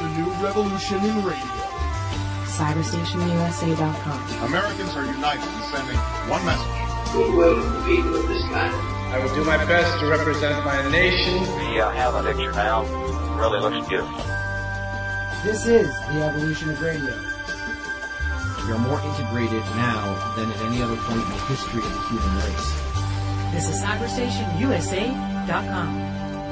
the new revolution in radio. CyberstationUSA.com. Americans are united in sending one message. Goodwill to the people of this land. I will do my best to represent my nation. We have a picture now. Really looks beautiful. This is the evolution of radio. We are more integrated now than at any other point in the history of the human race. This is CyberstationUSA.com.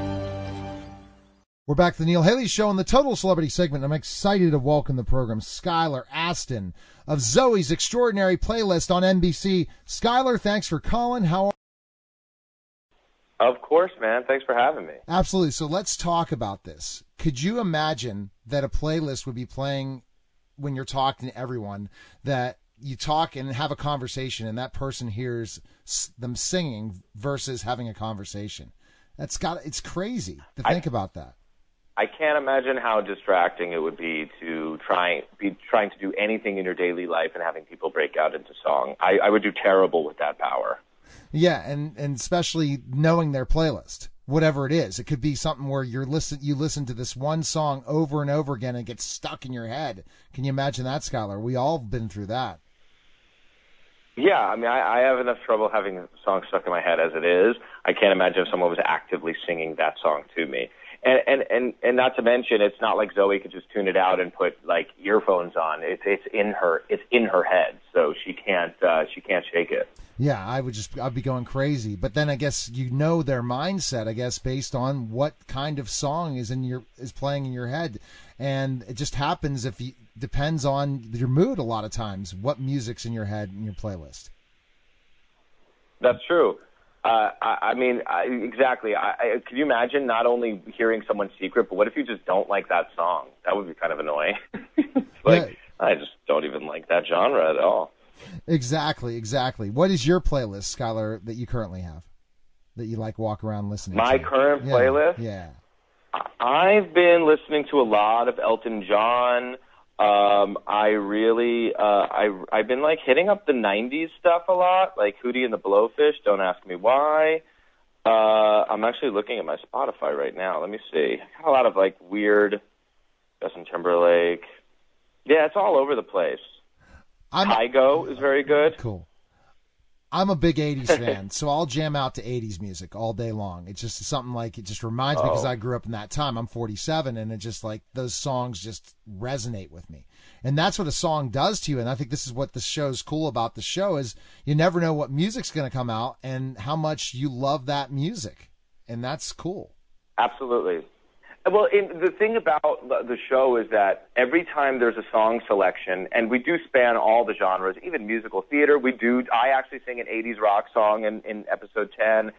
We're back to the Neil Haley Show on the Total Celebrity segment. I'm excited to welcome the program Skylar Astin of Zoe's Extraordinary Playlist on NBC. Skylar, thanks for calling. How are you? Of course, man. Thanks for having me. Absolutely. So let's talk about this. Could you imagine that a playlist would be playing when you're talking to everyone, that you talk and have a conversation and that person hears them singing versus having a conversation? It's crazy to think about that. I can't imagine how distracting it would be to trying to do anything in your daily life and having people break out into song. I would do terrible with that power. Yeah, and especially knowing their playlist, whatever it is. It could be something where you listen to this one song over and over again and it gets stuck in your head. Can you imagine that, Skylar? We all been through that. Yeah, I mean, I have enough trouble having a song stuck in my head as it is. I can't imagine if someone was actively singing that song to me. And not to mention, it's not like Zoe could just tune it out and put like earphones on. It's in her head, so she can't shake it. Yeah, I'd be going crazy. But then I guess you know their mindset, I guess, based on what kind of song is playing in your head, and it just happens depends on your mood a lot of times. What music's in your head in your playlist? That's true. Exactly. Could you imagine not only hearing someone's secret, but what if you just don't like that song? That would be kind of annoying. I just don't even like that genre at all. Exactly. What is your playlist, Skylar, that you currently have, that you like walk around listening to? My current playlist? Yeah. I've been listening to a lot of Elton John. I've been like hitting up the 90s stuff a lot, like Hootie and the Blowfish, Don't Ask Me Why. I'm actually looking at my Spotify right now. Let me see. I got a lot of like weird Justin Timberlake. Yeah, it's all over the place. Kygo is very good. Cool. I'm a big 80s fan, so I'll jam out to 80s music all day long. It's just something like, it just reminds me, because I grew up in that time. I'm 47, and it just like, those songs just resonate with me. And that's what a song does to you, and I think this is what the show's cool about the show, is you never know what music's going to come out and how much you love that music. And that's cool. Absolutely. Well, the thing about the show is that every time there's a song selection, and we do span all the genres, even musical theater, I actually sing an 80s rock song in episode 10.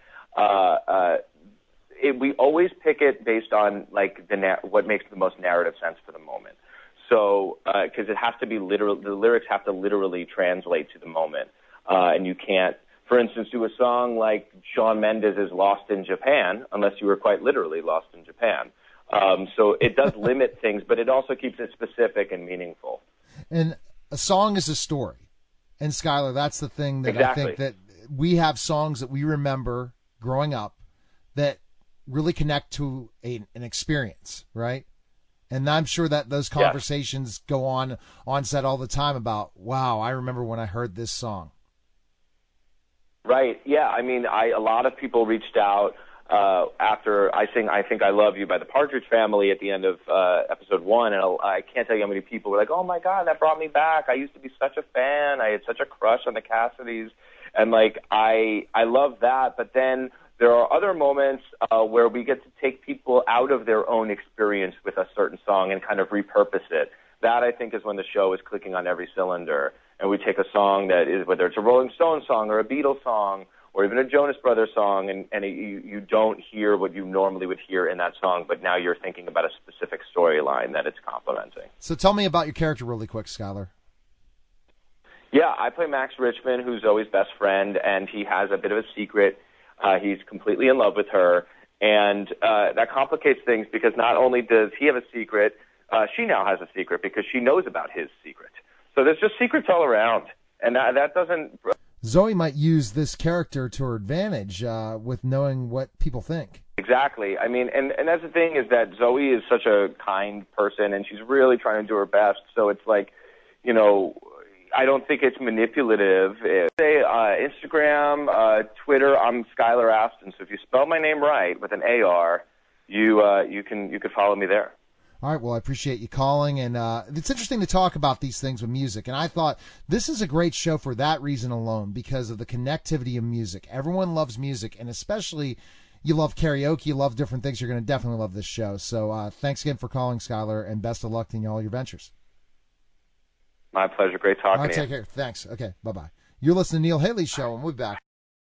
We always pick it based on like what makes the most narrative sense for the moment. So, because it has to be literal, the lyrics have to literally translate to the moment, and you can't, for instance, do a song like Shawn Mendes' Lost in Japan unless you were quite literally lost in Japan. So it does limit things, but it also keeps it specific and meaningful. And a song is a story. And Skylar, that's the thing that exactly. I think that we have songs that we remember growing up that really connect to an experience, right? And I'm sure that those conversations go on set all the time about, wow, I remember when I heard this song. Right. Yeah. I mean, a lot of people reached out after I sing I Think I Love You by the Partridge Family at the end of episode 1, and I can't tell you how many people were like, oh my God, that brought me back. I used to be such a fan. I had such a crush on the Cassidys. And like, I love that. But then there are other moments where we get to take people out of their own experience with a certain song and kind of repurpose it. That, I think, is when the show is clicking on every cylinder. And we take a song that is, whether it's a Rolling Stones song or a Beatles song or even a Jonas Brothers song, and you don't hear what you normally would hear in that song, but now you're thinking about a specific storyline that it's complementing. So tell me about your character really quick, Skylar. Yeah, I play Max Richmond, who's Zoe's best friend, and he has a bit of a secret. He's completely in love with her, and that complicates things because not only does he have a secret, she now has a secret because she knows about his secret. So there's just secrets all around, and that doesn't... Zoe might use this character to her advantage with knowing what people think. Exactly. I mean, and that's the thing is that Zoe is such a kind person, and she's really trying to do her best. So it's like, you know, I don't think it's manipulative. Say Instagram, Twitter, I'm Skylar Aston. So if you spell my name right with an AR, you could follow me there. All right, well, I appreciate you calling, and it's interesting to talk about these things with music, and I thought this is a great show for that reason alone, because of the connectivity of music. Everyone loves music, and especially you love karaoke, you love different things, you're going to definitely love this show. So thanks again for calling, Skylar, and best of luck in all your ventures. My pleasure. Great talking all right, to you. Take care. Thanks. Okay, bye-bye. You're listening to Neil Haley's show, and we'll be back.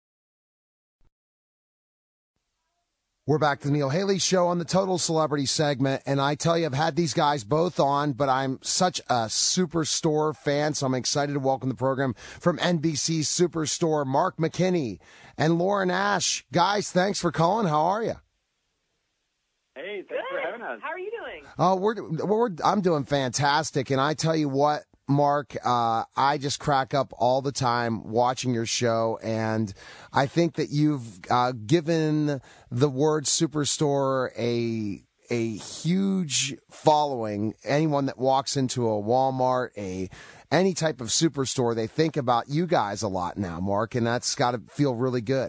We're back to the Neil Haley Show on the Total Celebrity segment, and I tell you, I've had these guys both on, but I'm such a Superstore fan, so I'm excited to welcome the program from NBC Superstore, Mark McKinney and Lauren Ash. Guys, thanks for calling. How are you? Hey, thanks for having us. How are you doing? I'm doing fantastic, and I tell you what, Mark, I just crack up all the time watching your show, and I think that you've given the word Superstore a huge following. Anyone that walks into a Walmart, any type of superstore, they think about you guys a lot now, Mark, and that's got to feel really good.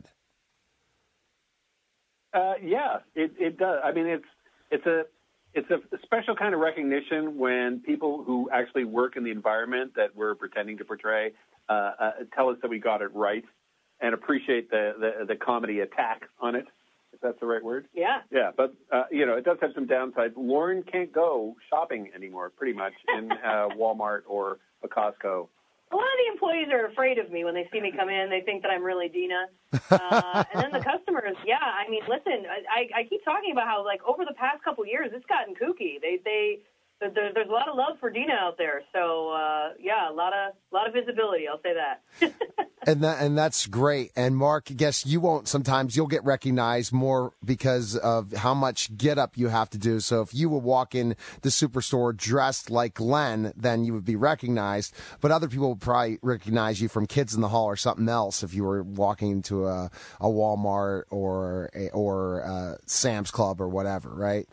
Yeah, it does. I mean, it's a special kind of recognition when people who actually work in the environment that we're pretending to portray tell us that we got it right and appreciate the comedy attack on it, if that's the right word. Yeah. Yeah, but, it does have some downsides. Lauren can't go shopping anymore, pretty much, in Walmart or a Costco. A lot of the employees are afraid of me when they see me come in. They think that I'm really Dina. And then the customers, yeah, I mean, listen, I keep talking about how, like, over the past couple of years, it's gotten kooky. There's a lot of love for Dina out there. So, yeah, a lot of visibility, I'll say that. And that's great. And Mark, I guess you'll get recognized more because of how much get up you have to do. So if you would walk in the Superstore dressed like Glenn, then you would be recognized. But other people would probably recognize you from Kids in the Hall or something else if you were walking into a Walmart or Sam's Club or whatever, right?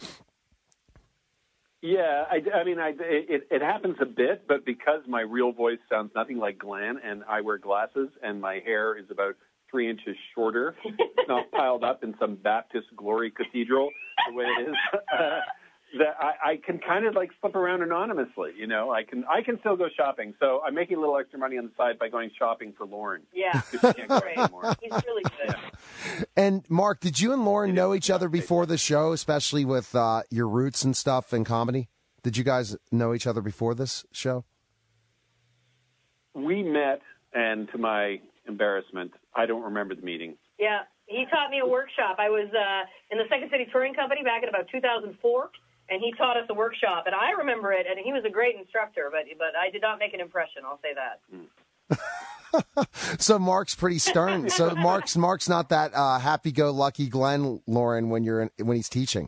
Yeah, it happens a bit, but because my real voice sounds nothing like Glenn, and I wear glasses, and my hair is about 3 inches shorter, it's not piled up in some Baptist glory cathedral the way it is, that I can kind of like slip around anonymously. You know, I can still go shopping. So I'm making a little extra money on the side by going shopping for Lauren. Yeah, she can't go anymore. He's really good. Yeah. And Mark, did you and Lauren know each other before the show, especially with your roots and stuff in comedy? Did you guys know each other before this show? We met, and to my embarrassment, I don't remember the meeting. Yeah, he taught me a workshop. I was in the Second City Touring Company back in about 2004, and he taught us a workshop. And I remember it, and he was a great instructor, but I did not make an impression, I'll say that. So Mark's pretty stern. So Mark's not that happy-go-lucky Glenn, Lauren, when he's teaching.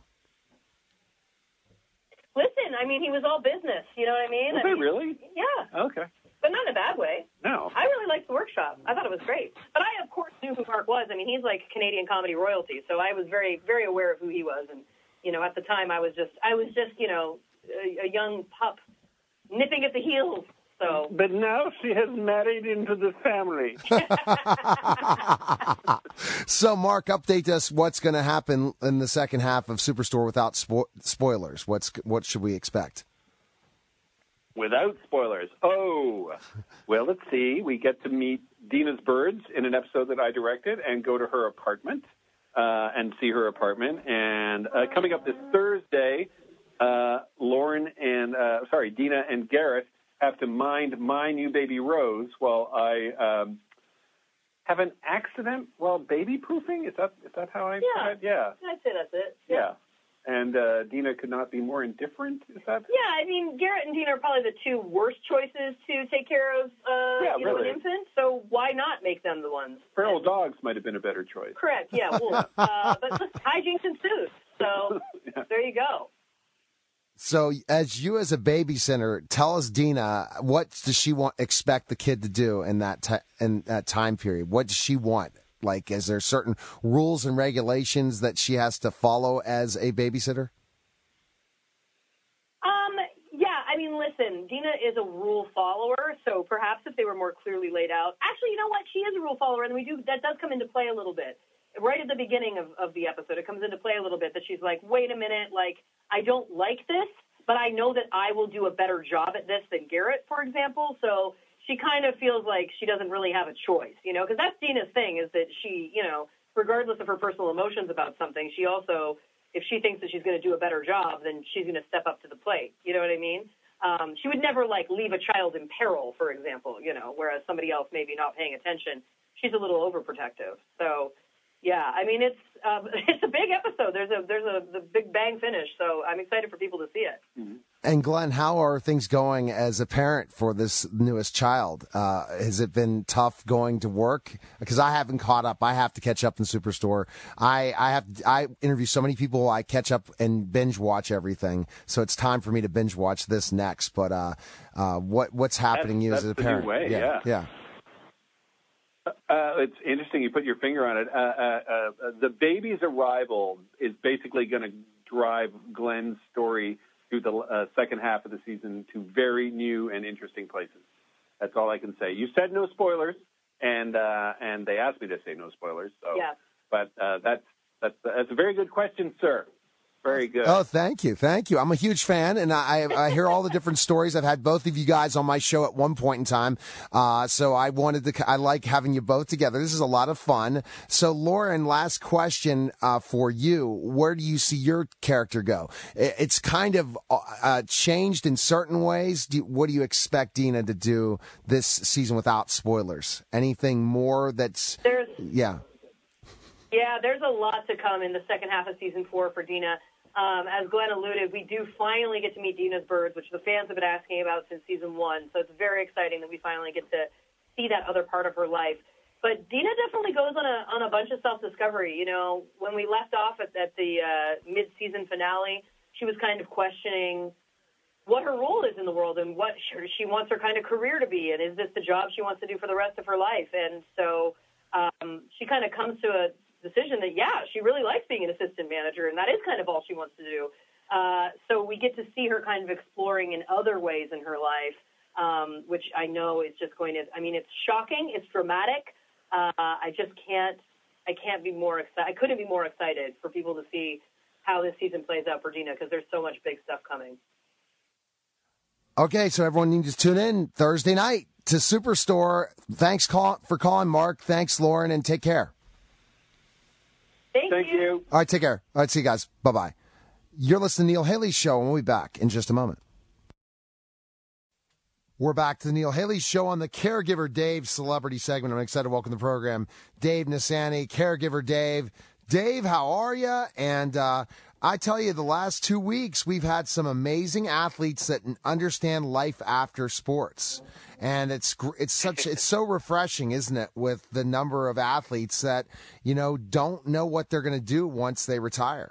Listen, I mean, he was all business. You know what I mean? Was he really? Yeah. Okay. But not in a bad way. No. I really liked the workshop. I thought it was great. But I, of course, knew who Mark was. I mean, he's like Canadian comedy royalty, so I was very, very aware of who he was. And, you know, at the time, I was just, you know, a young pup nipping at the heels. So. But now she has married into the family. So, Mark, update us what's going to happen in the second half of Superstore without spoilers. What should we expect? Without spoilers. Oh, well, let's see. We get to meet Dina's Birds in an episode that I directed and go to her apartment and see her apartment. And coming up this Thursday, Dina and Garrett have to mind my new baby Rose while I have an accident while baby proofing. Is that how I put it? Yeah. I'd say that's it. Yeah. And Dina could not be more indifferent. Is that? Yeah, I mean, Garrett and Dina are probably the two worst choices to take care of an infant. So why not make them the ones? Feral dogs might have been a better choice. Correct. Yeah. Well, but listen, hijinks ensues. So there you go. So, as a babysitter, tell us, Dina, what does she expect the kid to do in that time period? What does she want Like, is there certain rules and regulations that she has to follow as a babysitter? Yeah, I mean, listen, Dina is a rule follower, so perhaps if they were more clearly laid out. Actually, you know what? She is a rule follower, and that does come into play a little bit. Right at the beginning of the episode, it comes into play a little bit that she's like, wait a minute, like, I don't like this, but I know that I will do a better job at this than Garrett, for example. So she kind of feels like she doesn't really have a choice, because that's Dina's thing, is that she, regardless of her personal emotions about something, she also, if she thinks that she's going to do a better job, then she's going to step up to the plate. You know what I mean? She would never, leave a child in peril, for example, whereas somebody else maybe not paying attention. She's a little overprotective. So, yeah, I mean, it's a big episode. There's the big bang finish, so I'm excited for people to see it. Mm-hmm. And Glenn, how are things going as a parent for this newest child? Has it been tough going to work? Because I haven't caught up. I have to catch up in Superstore. I interview so many people. I catch up and binge watch everything. So it's time for me to binge watch this next. But what's happening to you as a parent? New way, yeah. It's interesting you put your finger on it. The baby's arrival is basically going to drive Glenn's story through the second half of the season to very new and interesting places. That's all I can say. You said no spoilers, and they asked me to say no spoilers. So, yeah. But that's a very good question, sir. Very good. Oh, thank you. I'm a huge fan, and I hear all the different stories. I've had both of you guys on my show at one point in time, so I like having you both together. This is a lot of fun. So, Lauren, last question for you. Where do you see your character go? It's kind of changed in certain ways. What do you expect Dina to do this season without spoilers? Anything more that's... Yeah, there's a lot to come in the second half of season 4 for Dina. As Glenn alluded, we do finally get to meet Dina's birds, which the fans have been asking about since season 1. So it's very exciting that we finally get to see that other part of her life. But Dina definitely goes on a bunch of self-discovery. When we left off at the mid-season finale, she was kind of questioning what her role is in the world and what she wants her kind of career to be, and is this the job she wants to do for the rest of her life? And so she kind of comes to a decision that, she really likes being an assistant manager, and that is kind of all she wants to do. So we get to see her kind of exploring in other ways in her life, which I know is just going to, it's shocking, it's dramatic. I can't be more excited. I couldn't be more excited for people to see how this season plays out for Dina, because there's so much big stuff coming. Okay, so everyone needs to tune in Thursday night to Superstore. Thanks for calling, Mark. Thanks, Lauren, and take care. Thank you. All right, take care. All right, see you guys. Bye-bye. You're listening to Neil Haley Show, and we'll be back in just a moment. We're back to the Neil Haley Show on the Caregiver Dave celebrity segment. I'm excited to welcome to the program Dave Nassaney, Caregiver Dave. Dave, how are you? And I tell you, the last 2 weeks, we've had some amazing athletes that understand life after sports. And it's so refreshing, isn't it, with the number of athletes that, don't know what they're going to do once they retire.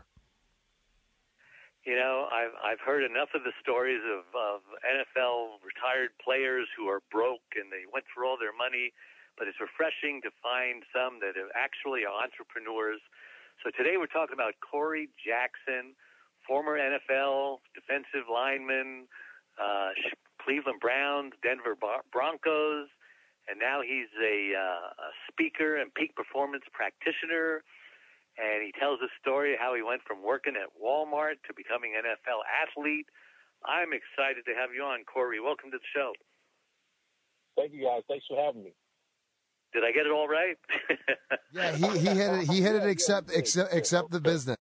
I've heard enough of the stories of NFL retired players who are broke and they went through all their money, but it's refreshing to find some that are actually entrepreneurs. So today we're talking about Corey Jackson, former NFL defensive lineman, Cleveland Browns, Denver Broncos, and now he's a speaker and peak performance practitioner. And he tells a story of how he went from working at Walmart to becoming an NFL athlete. I'm excited to have you on, Corey. Welcome to the show. Thank you, guys. Thanks for having me. Did I get it all right? Yeah, he hit it except the business.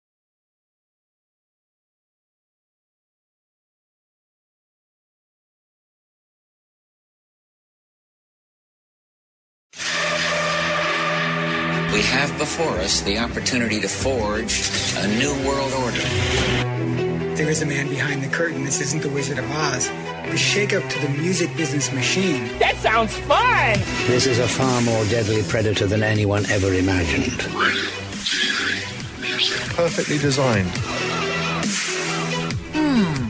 We have before us the opportunity to forge a new world order. There is a man behind the curtain. This isn't the Wizard of Oz. The shake-up to the music business machine. That sounds fun! This is a far more deadly predator than anyone ever imagined. Perfectly designed.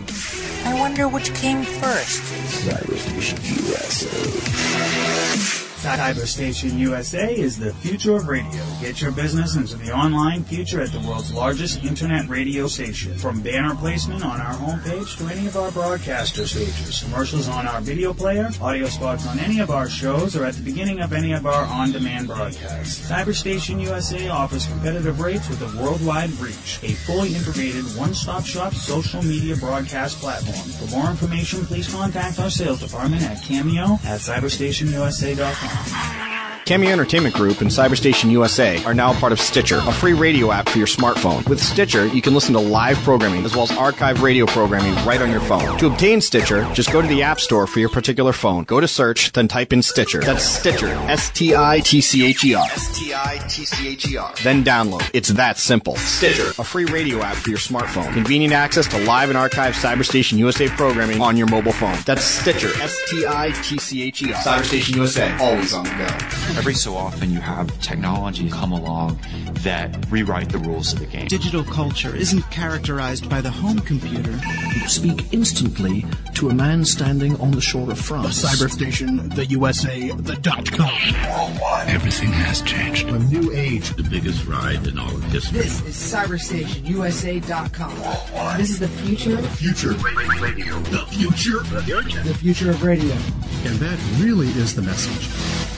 I wonder which came first. Cybervision USA. CyberStation USA is the future of radio. Get your business into the online future at the world's largest internet radio station. From banner placement on our homepage to any of our broadcaster stages, commercials on our video player, audio spots on any of our shows, or at the beginning of any of our on-demand broadcasts. CyberStation USA offers competitive rates with a worldwide reach. A fully integrated one-stop shop social media broadcast platform. For more information, please contact our sales department at cameo@cyberstationusa.com. Cameo Entertainment Group and Cyberstation USA are now part of Stitcher, a free radio app for your smartphone. With Stitcher, you can listen to live programming as well as archived radio programming right on your phone. To obtain Stitcher, just go to the App Store for your particular phone. Go to search, then type in Stitcher. That's Stitcher. S-T-I-T-C-H-E-R. S-T-I-T-C-H-E-R. Then download. It's that simple. Stitcher, a free radio app for your smartphone. Convenient access to live and archived Cyberstation USA programming on your mobile phone. That's Stitcher. S-T-I-T-C-H-E-R. Cyberstation USA, always on the go. Every so often you have technology come along that rewrite the rules of the game. Digital culture isn't characterized by the home computer. Speak instantly to a man standing on the shore of France. The Cyberstation, the USA, the .com. Worldwide. Everything has changed. A new age. The biggest ride in all of history. This is CyberstationUSA.com. Worldwide. This is the future. The future. Radio. The future. The future of radio. And that really is the message.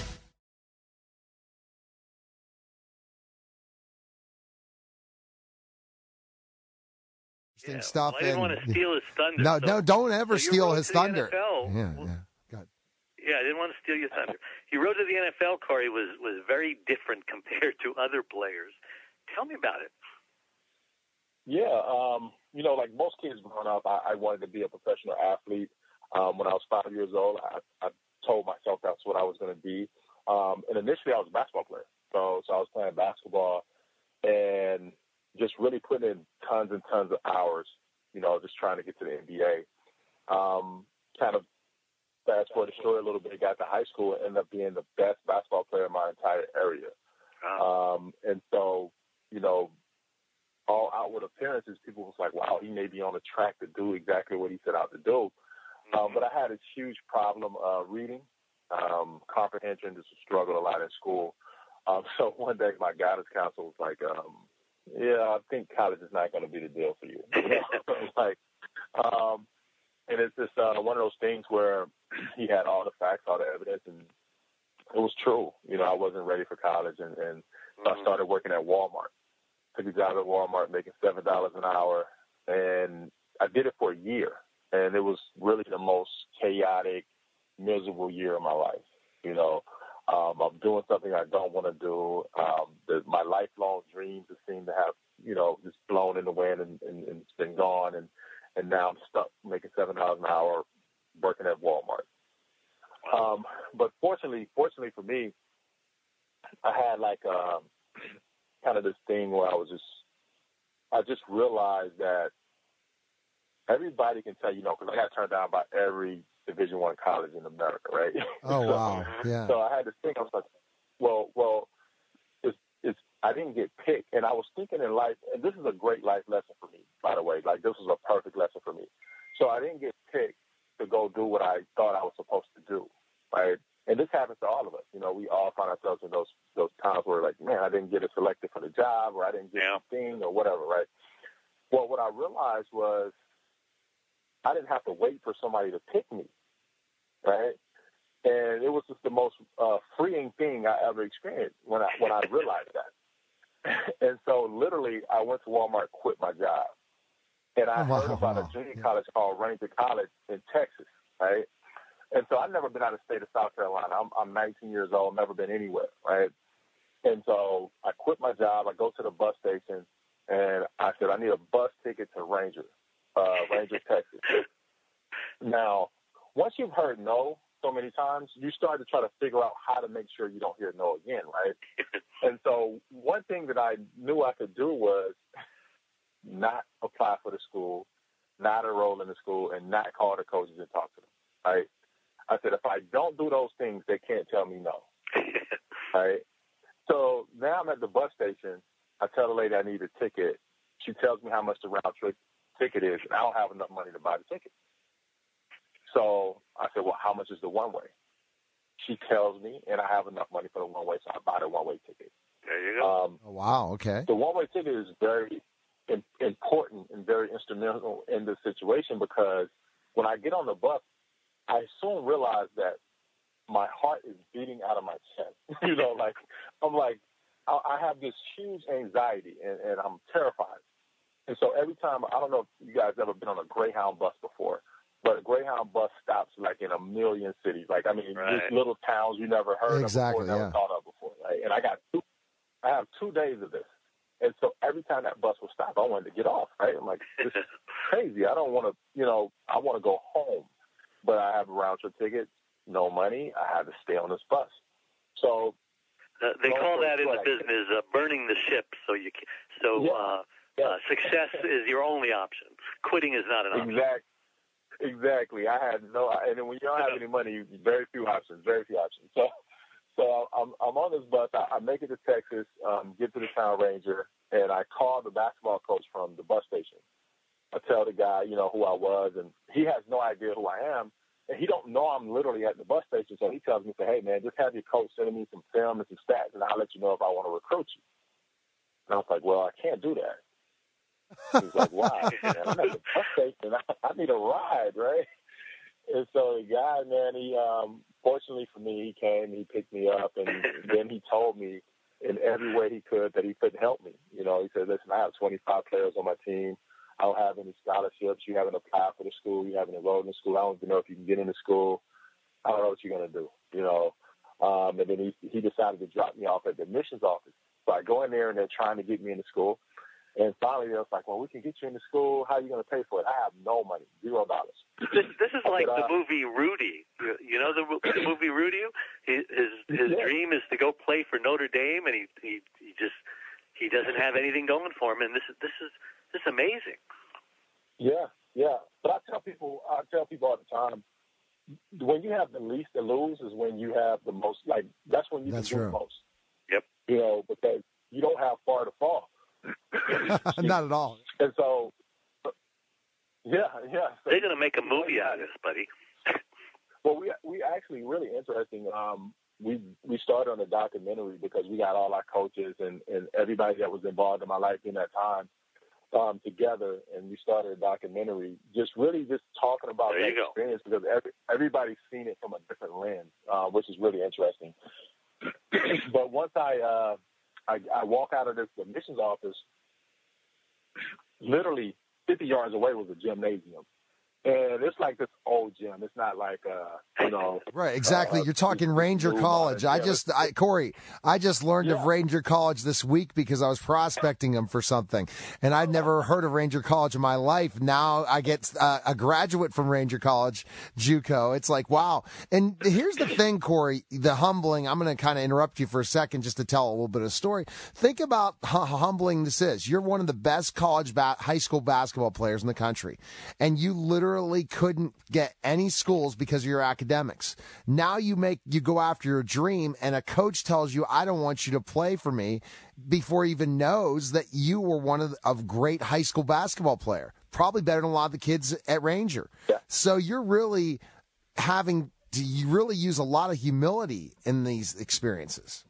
Stuff. Well, I didn't want to steal his thunder. No, don't ever steal his thunder. Yeah. Yeah, I didn't want to steal your thunder. He rode to the NFL, Corey, was very different compared to other players. Tell me about it. Yeah, like most kids growing up, I wanted to be a professional athlete. When I was 5 years old, I told myself that's what I was going to be. And initially, I was a basketball player. So I was playing basketball and just really putting in tons and tons of hours, just trying to get to the NBA. Kind of fast forward the story a little bit, got to high school and ended up being the best basketball player in my entire area. And so, all outward appearances, people was like, wow, he may be on the track to do exactly what he set out to do. But I had a huge problem reading, comprehension, just struggled a lot in school. So one day my guidance counselor was like, I think college is not going to be the deal for you. And it's just one of those things where he had all the facts, all the evidence, and it was true. I wasn't ready for college, and so I started working at Walmart. Took a job at Walmart making $7 an hour, and I did it for a year, and it was really the most chaotic, miserable year of my life. I'm doing something I don't want to do. My lifelong dreams just seem to have, just blown in the wind and it's been gone. And now I'm stuck making $7 an hour working at Walmart. But fortunately for me, I had kind of this thing where I just realized that everybody can tell, because I got turned down by every Division I college in America, right? Oh, wow. Yeah. So I had this thing. I was like, well, I didn't get picked. And I was thinking in life, and this is a great life lesson for me, by the way. This was a perfect lesson for me. So I didn't get picked to go do what I thought I was supposed to do, right? And this happens to all of us. We all find ourselves in those times where, man, I didn't get selected for the job, or I didn't get the thing, or whatever, right? Well, what I realized was I didn't have to wait for somebody to pick me, right? And it was just the most freeing thing I ever experienced when I realized that. And so literally I went to Walmart, quit my job. And I heard about a junior college called Ranger College in Texas, right? And so I've never been out of the state of South Carolina. I'm 19 years old, never been anywhere, right? And so I quit my job. I go to the bus station, and I said, I need a bus ticket to Ranger, Texas. Now, once you've heard no so many times, you start to try to figure out how to make sure you don't hear no again, right? And so one thing that I knew I could do was not apply for the school, not enroll in the school, and not call the coaches and talk to them, right? I said, if I don't do those things, they can't tell me no, right? So now I'm at the bus station. I tell the lady I need a ticket. She tells me how much the round trip ticket is, and I don't have enough money to buy the ticket. So I said, well, how much is the one way? she tells me, and I have enough money for the one-way, so I buy the one-way ticket. There you go. Oh, wow, okay. The one-way ticket is very important and very instrumental in this situation because when I get on the bus, I soon realize that my heart is beating out of my chest. You know, like, I'm like, I have this huge anxiety, and I'm terrified. And so every time, I don't know if you guys ever been on a Greyhound bus before, but a Greyhound bus stops like in a million cities. Like, I mean, just little towns you never heard of before, never thought of before. Right? And I have 2 days of this. And so every time that bus will stop, I wanted to get off, right? I'm like, this is crazy. I don't want to, you know, I want to go home. But I have a round-trip ticket, no money. I have to stay on this bus. So they call that in the business burning the ship. Success is your only option. Quitting is not an option. Exactly. I had and then when you don't have any money, very few options. So I'm on this bus. I make it to Texas, get to the Town Ranger, and I call the basketball coach from the bus station. I tell the guy, you know, who I was, and he has no idea who I am, and he don't know I'm literally at the bus station. So he tells me, "Hey, man, just have your coach send me some film and some stats, and I'll let you know if I want to recruit you." And I was like, "Well, I can't do that." He's like, "Why?" Man, I'm at the bus station. I need a ride, right? And so the guy, man, he fortunately for me, he came, he picked me up, and then he told me in every way he could that he couldn't help me. You know, he said, "Listen, I have 25 players on my team. I don't have any scholarships. You haven't applied for the school. You haven't enrolled in the school. I don't even know if you can get into school. I don't know what you're going to do," you know. And then he decided to drop me off at the admissions office. So I go in there, and they're trying to get me into school. And finally, they was like, "Well, we can get you into school. How are you going to pay for it?" I have no money, $0. This is like the movie Rudy. You know the movie Rudy? His dream is to go play for Notre Dame, and he doesn't have anything going for him. And this is amazing. Yeah. But I tell people all the time, when you have the least to lose is when you have the most. Like, that's when you can do the most. Yep. You know, because you don't have far to fall. Not at all. And so, yeah. So, they're going to make a movie out of this, buddy. Well, we actually really interesting. We started on a documentary because we got all our coaches and everybody that was involved in my life in that time together, and we started a documentary just talking about that experience because everybody's seen it from a different lens, which is really interesting. But once I walk out of this admissions office, literally 50 yards away was a gymnasium. And it's like this old gym. It's not like, Right, exactly. You're talking Ranger College. Corey, I just learned of Ranger College this week because I was prospecting them for something. And I'd never heard of Ranger College in my life. Now I get a graduate from Ranger College, JUCO. It's like, wow. And here's the thing, Corey, the humbling. I'm going to kind of interrupt you for a second just to tell a little bit of a story. Think about how humbling this is. You're one of the best high school basketball players in the country. And you literally couldn't get any schools because of your academics. Now you go after your dream, and a coach tells you, "I don't want you to play for me," before he even knows that you were one of great high school basketball player, probably better than a lot of the kids at Ranger. Yeah. So you're really having to really use a lot of humility in these experiences.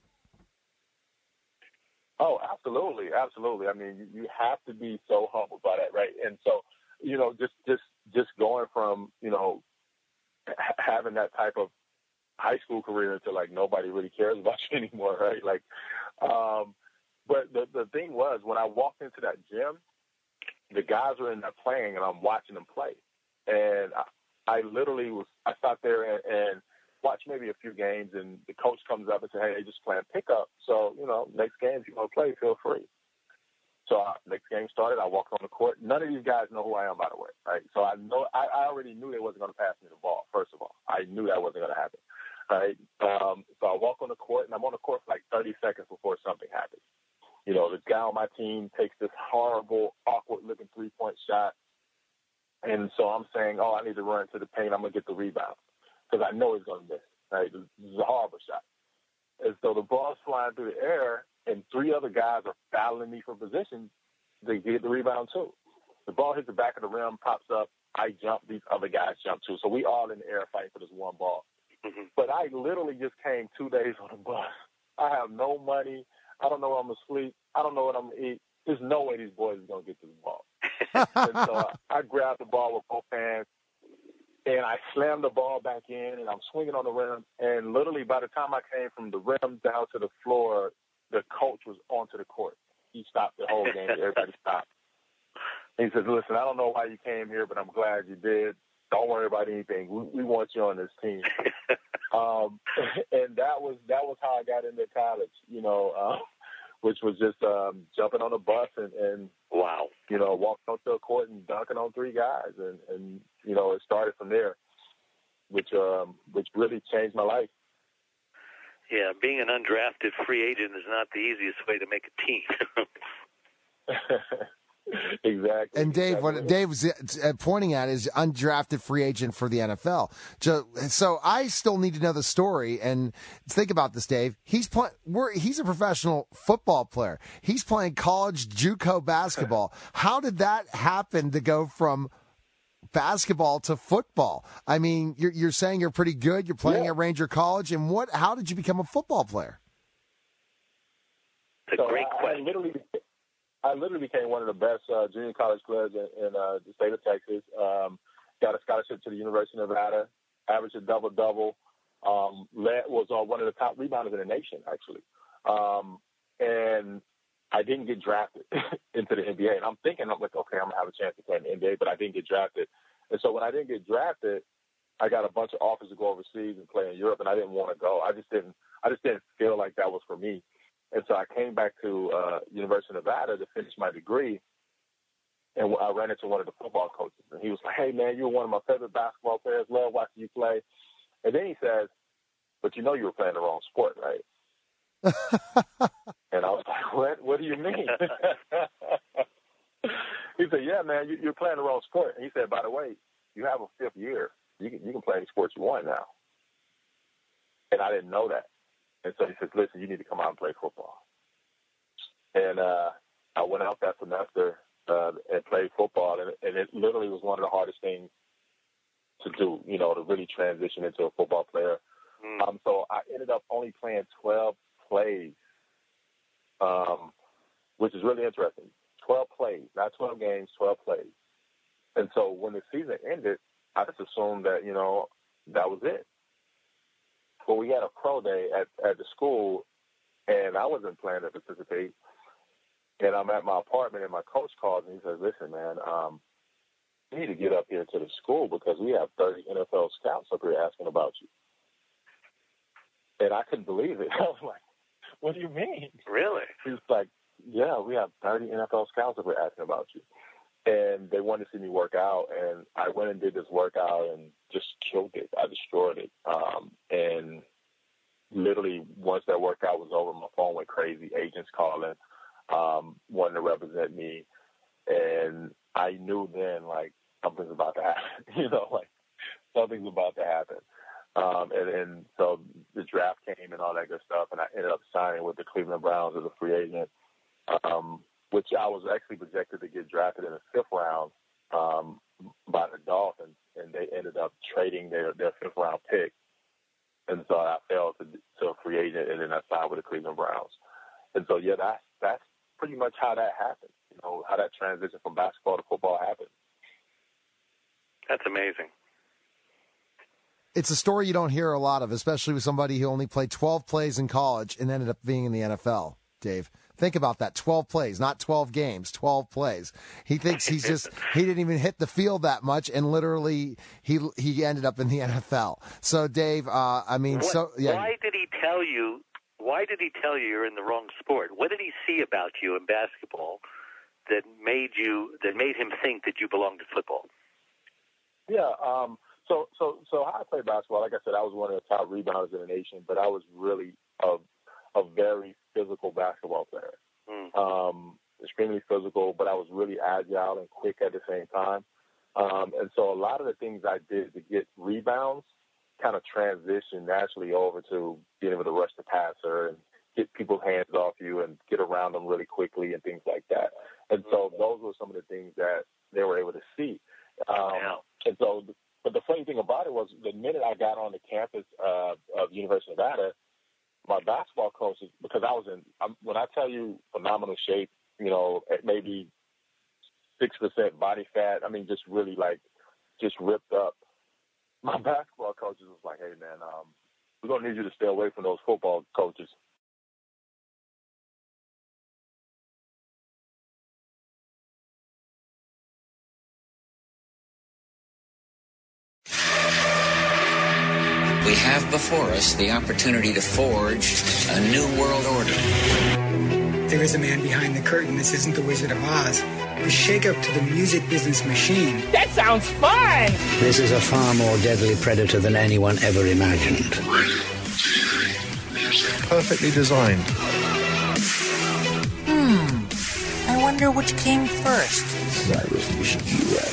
Oh, absolutely. I mean, you have to be so humbled by that, right? And so, you know, just going from, you know, having that type of high school career to like nobody really cares about you anymore, right? Like, but the thing was, when I walked into that gym, the guys were in there playing, and I'm watching them play, and I sat there and watched maybe a few games, and the coach comes up and says, "Hey, they just playing pickup, so you know, next game if you want to play, feel free." So next game started, I walked on the court. None of these guys know who I am, by the way, right? So I already knew they wasn't going to pass me the ball, first of all. I knew that wasn't going to happen, right? So I walk on the court, and I'm on the court for like 30 seconds before something happens. You know, this guy on my team takes this horrible, awkward-looking three-point shot, and so I'm saying, "Oh, I need to run to the paint. I'm going to get the rebound," because I know he's going to miss, right? This is a horrible shot. And so the ball's flying through the air, and three other guys are battling me for position to get the rebound too. The ball hits the back of the rim, pops up. I jump. These other guys jump too. So we all in the air fighting for this one ball. Mm-hmm. But I literally just came 2 days on a bus. I have no money. I don't know where I'm going to sleep. I don't know what I'm going to eat. There's no way these boys are going to get this ball. And so I grabbed the ball with both hands, and I slammed the ball back in, and I'm swinging on the rim. And literally by the time I came from the rim down to the floor, the coach was onto the court. He stopped the whole game. Everybody stopped. He said, listen, I don't know why you came here, but I'm glad you did. Don't worry about anything. We want you on this team. And that was how I got into college, which was just jumping on a bus and wow, walking onto a court and dunking on three guys. And it started from there, which really changed my life. Yeah, being an undrafted free agent is not the easiest way to make a team. Exactly. And Dave, what Dave was pointing at is undrafted free agent for the NFL. So I still need to know the story. And think about this, Dave. He's a professional football player. He's playing college JUCO basketball. How did that happen to go from basketball to football? I mean, you're saying you're pretty good. You're playing at Ranger College, and how did you become a football player? It's a great question. I literally became one of the best junior college players in the state of Texas. Got a scholarship to the University of Nevada, averaged a double-double, was one of the top rebounders in the nation, actually. And I didn't get drafted into the NBA. And I'm like, okay, I'm going to have a chance to play in the NBA, but I didn't get drafted. And so when I didn't get drafted, I got a bunch of offers to go overseas and play in Europe, and I didn't want to go. I just didn't feel like that was for me. And so I came back to University of Nevada to finish my degree, and I ran into one of the football coaches, and he was like, hey, man, you're one of my favorite basketball players, love watching you play. And then he says, but you know you were playing the wrong sport, right? And I was like, what do you mean? He said, yeah, man, you're playing the wrong sport. And he said, by the way, you have a fifth year. You can play any sports you want now. And I didn't know that. And so he says, listen, you need to come out and play football. And I went out that semester and played football, and it literally was one of the hardest things to do, to really transition into a football player. So I ended up only playing 12 plays, which is really interesting. 12 plays, not 12 games, 12 plays. And so when the season ended, I just assumed that, that was it. But we had a pro day at the school, and I wasn't planning to participate. And I'm at my apartment, and my coach calls, and he says, listen, man, you need to get up here to the school because we have 30 NFL scouts up here asking about you. And I couldn't believe it. I was like, what do you mean? Really? He was like, yeah, we have 30 NFL scouts up here asking about you. And they wanted to see me work out, and I went and did this workout and just killed it. I destroyed it. And literally, once that workout was over, my phone went crazy. Agents calling, wanting to represent me. And I knew then, like, something's about to happen. Something's about to happen. And so the draft came and all that good stuff, and I ended up signing with the Cleveland Browns as a free agent, which I was actually projected to get drafted in the fifth round by the Dolphins, and they ended up trading their fifth round pick. And so I fell to a free agent, and then I signed with the Cleveland Browns. And so, yeah, that's pretty much how that happened, how that transition from basketball to football happened. That's amazing. It's a story you don't hear a lot of, especially with somebody who only played 12 plays in college and ended up being in the NFL, Dave. Think about that. 12 plays, not 12 games, 12 plays. He thinks he didn't even hit the field that much, and literally he ended up in the NFL. So, Dave, Why did he tell you you're in the wrong sport? What did he see about you in basketball that made him think that you belonged to football? Yeah, So how I play basketball, like I said, I was one of the top rebounders in the nation, but I was really a very physical basketball player. Extremely physical, but I was really agile and quick at the same time. And so a lot of the things I did to get rebounds kind of transitioned naturally over to being able to rush the passer and get people's hands off you and get around them really quickly and things like that. And so those were some of the things that they were able to see. And so But the funny thing about it was the minute I got on the campus of University of Nevada, my basketball coaches, because when I tell you phenomenal shape, at maybe 6% body fat, I mean, just really just ripped up. My basketball coaches was like, hey, man, we're going to need you to stay away from those football coaches. We have before us the opportunity to forge a new world order. There is a man behind the curtain. This isn't the Wizard of Oz. A shakeup to the music business machine. That sounds fun! This is a far more deadly predator than anyone ever imagined. Perfectly designed. I wonder which came first. Cyberstation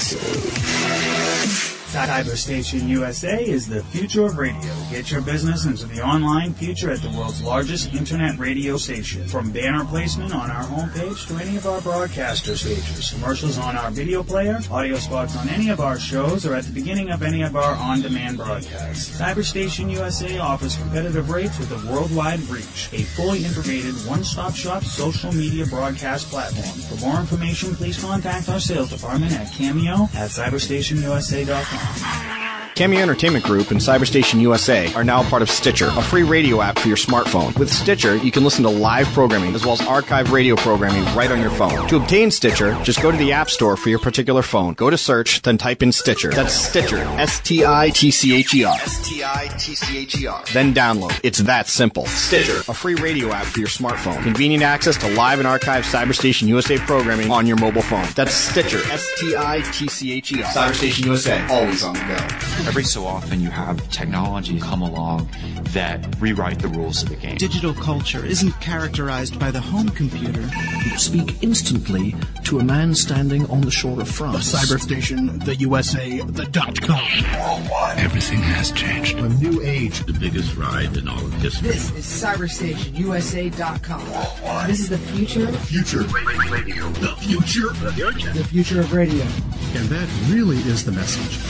USA. Cyberstation USA is the future of radio. Get your business into the online future at the world's largest internet radio station. From banner placement on our homepage to any of our broadcaster stages, commercials on our video player, audio spots on any of our shows, or at the beginning of any of our on-demand broadcasts. Cyberstation USA offers competitive rates with a worldwide reach. A fully integrated one-stop shop social media broadcast platform. For more information, please contact our sales department at cameo@cyberstationusa.com. Cameo Entertainment Group and Cyberstation USA are now part of Stitcher, a free radio app for your smartphone. With Stitcher, you can listen to live programming as well as archive radio programming right on your phone. To obtain Stitcher, just go to the App Store for your particular phone. Go to search, then type in Stitcher. That's Stitcher. S-T-I-T-C-H-E-R. S-T-I-T-C-H-E-R. Then download. It's that simple. Stitcher, a free radio app for your smartphone. Convenient access to live and archived Cyberstation USA programming on your mobile phone. That's Stitcher. S-T-I-T-C-H-E-R. Cyberstation USA, always on the go. Every so often you have technology come along that rewrite the rules of the game. Digital culture isn't characterized by the home computer. Speak instantly to a man standing on the shore of France. The Cyberstation, the USA, the .com. Worldwide. Everything has changed. A new age. The biggest ride in all of history. This is CyberstationUSA.com. This is the future. The future. Radio. The future. The future of radio. And that really is the message.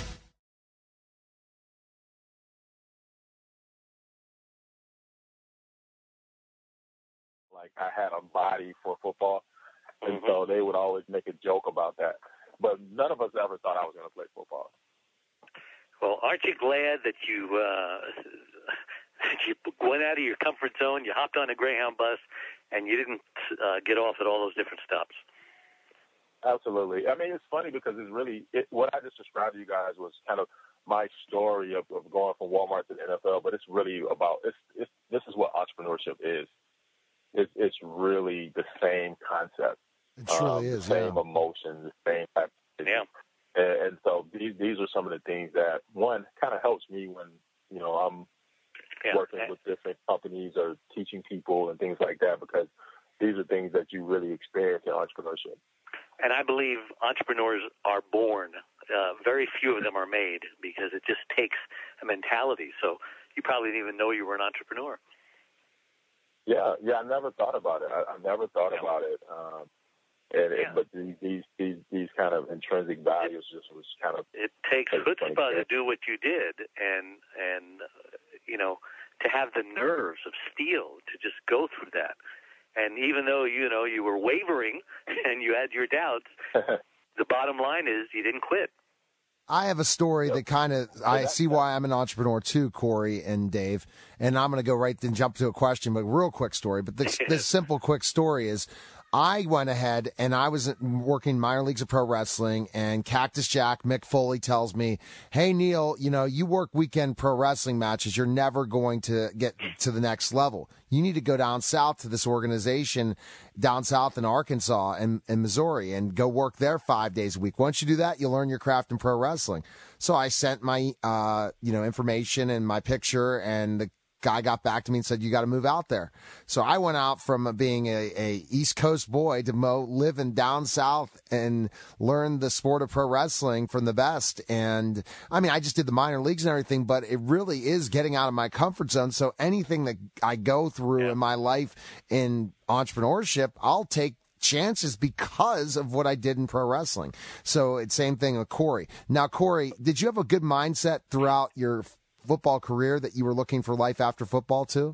I had a body for football, and so they would always make a joke about that. But none of us ever thought I was going to play football. Well, aren't you glad that you you went out of your comfort zone, you hopped on a Greyhound bus, and you didn't get off at all those different stops? Absolutely. I mean, it's funny because it's really what I just described to you guys was kind of my story of going from Walmart to the NFL, but it's really about this is what entrepreneurship is. It's really the same concept. It truly is. Same emotion, the same type of thing. Yeah. And so these are some of the things that, one, kind of helps me when, I'm working with different companies or teaching people and things like that, because these are things that you really experience in entrepreneurship. And I believe entrepreneurs are born. Very few of them are made, because it just takes a mentality. So you probably didn't even know you were an entrepreneur. Yeah, I never thought about it. I never thought about it. But these kind of intrinsic values just was kind of. It takes chutzpah to do what you did, and to have the nerves of steel to just go through that. And even though you were wavering and you had your doubts, the bottom line is you didn't quit. I have a story that kind of, I see why I'm an entrepreneur too, Corey and Dave, and I'm going to go right and jump to a question, but real quick story. But this simple, quick story is, I went ahead and I was working minor leagues of pro wrestling, and Cactus Jack, Mick Foley, tells me, hey, Neil, you work weekend pro wrestling matches. You're never going to get to the next level. You need to go down south to this organization down south in Arkansas and Missouri and go work there 5 days a week. Once you do that, you'll learn your craft in pro wrestling. So I sent my, information and my picture, and the guy got back to me and said, you got to move out there. So I went out from being a East Coast boy to living down south and learn the sport of pro wrestling from the best. And I mean, I just did the minor leagues and everything, but it really is getting out of my comfort zone. So anything that I go through in my life in entrepreneurship, I'll take chances because of what I did in pro wrestling. So it's same thing with Corey. Now, Corey, did you have a good mindset throughout your football career that you were looking for life after football too?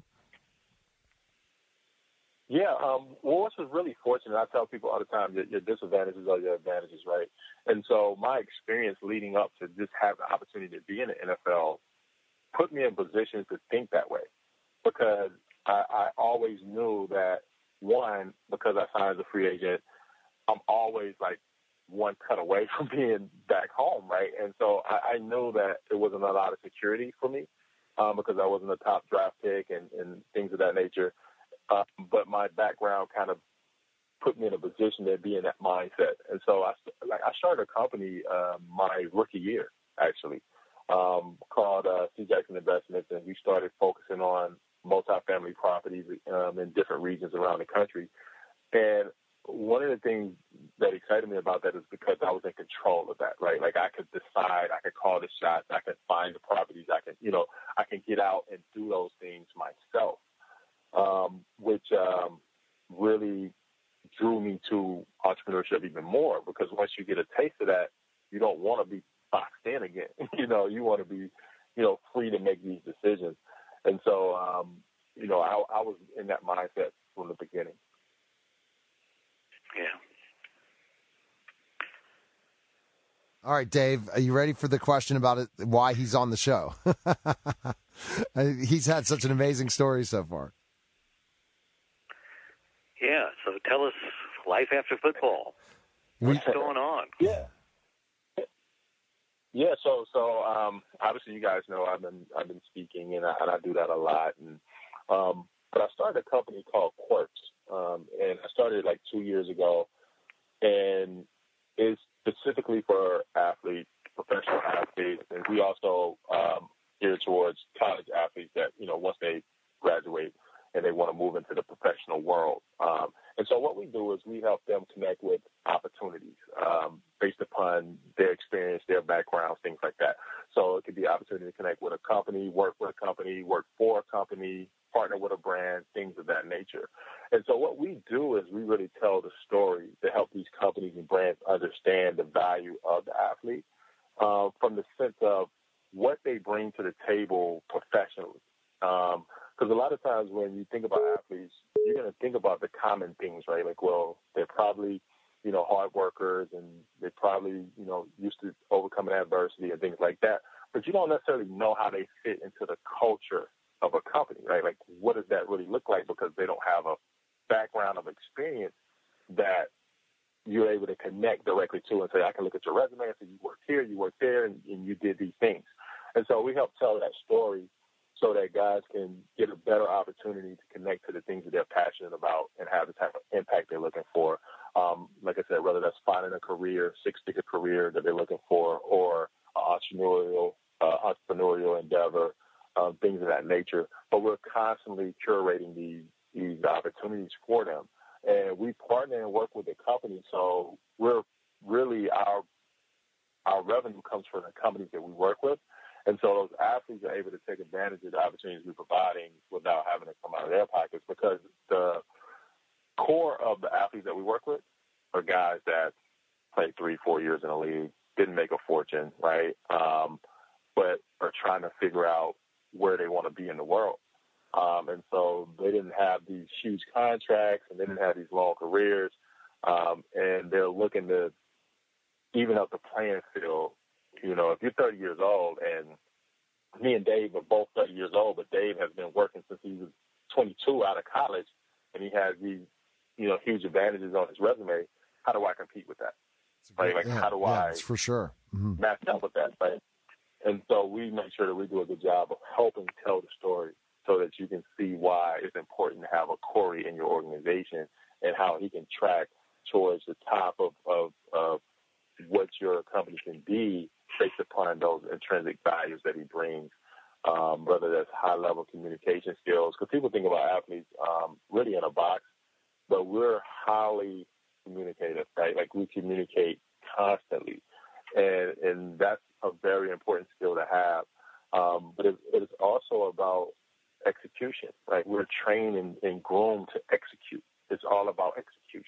Yeah, Wars was really fortunate. I tell people all the time that your disadvantages are your advantages, right? And so my experience leading up to just have the opportunity to be in the NFL put me in position to think that way, because I always knew that, one, because I signed as a free agent, I'm always like one cut away from being back home, right? And so I knew that it wasn't a lot of security for me because I wasn't a top draft pick and things of that nature. But my background kind of put me in a position to be in that mindset. And so I started a company my rookie year, actually, called C. Jackson Investments, and we started focusing on multifamily properties in different regions around the country. And one of the things that excited me about that is because I was in control of that, right? Like I could decide, I could call the shots, I could find the properties, I can get out and do those things myself. Which really drew me to entrepreneurship even more, because once you get a taste of that, you don't want to be boxed in again. You want to be, free to make these decisions. And so, I was in that mindset from the beginning. Yeah. All right, Dave, are you ready for the question about it, why he's on the show? He's had such an amazing story so far. Yeah, so tell us life after football. What's going on? Yeah. So obviously you guys know I've been speaking and I do that a lot, and but I started a company called Quirks, and I started like 2 years ago, and it's specifically for athletes, professional athletes, and we also geared towards college athletes that once they graduate and they want to move into the professional world. And so what we do is we help them connect with opportunities based upon their experience, their backgrounds, things like that. So it could be opportunity to connect with a company, work with a company, work for a company, partner with a brand, things of that nature. And so what we do is we really tell the story to help these companies and brands understand the value of the athlete from the sense of what they bring to the table professionally. Because a lot of times when you think about athletes, you're going to think about the common things, right? Like, well, they're probably, hard workers, and they probably, used to overcoming adversity and things like that. But you don't necessarily know how they fit into the culture of a company, right? Like, what does that really look like? Because they don't have a background of experience that you're able to connect directly to and say, I can look at your resume and say, you worked here, you worked there, and you did these things. And so we help tell that story so that guys can get a better opportunity to connect to the things that they're passionate about and have the type of impact they're looking for. Like I said, whether that's finding a career, six-figure career that they're looking for, or entrepreneurial endeavor, things of that nature. But we're constantly curating these opportunities for them. And we partner and work with the company, so we're really our revenue comes from the companies that we work with. And so those athletes are able to take advantage of the opportunities we're providing without having to come out of their pockets, because the core of the athletes that we work with are guys that played 3-4 years in the league, didn't make a fortune, right? But are trying to figure out where they want to be in the world. And so they didn't have these huge contracts and they didn't have these long careers. And they're looking to even up the playing field. If you're 30 years old, and me and Dave are both 30 years old, but Dave has been working since he was 22 out of college, and he has these, huge advantages on his resume, how do I compete with that? Right? Like, how do I it's for sure. match up with that, right? And so we make sure that we do a good job of helping tell the story so that you can see why it's important to have a Corey in your organization and how he can track towards the top of what your company can be based upon those intrinsic values that he brings, whether that's high-level communication skills. Because people think about athletes really in a box, but we're highly communicative, right? Like, we communicate constantly, and that's a very important skill to have. But it is also about execution, right? We're trained and groomed to execute. It's all about execution.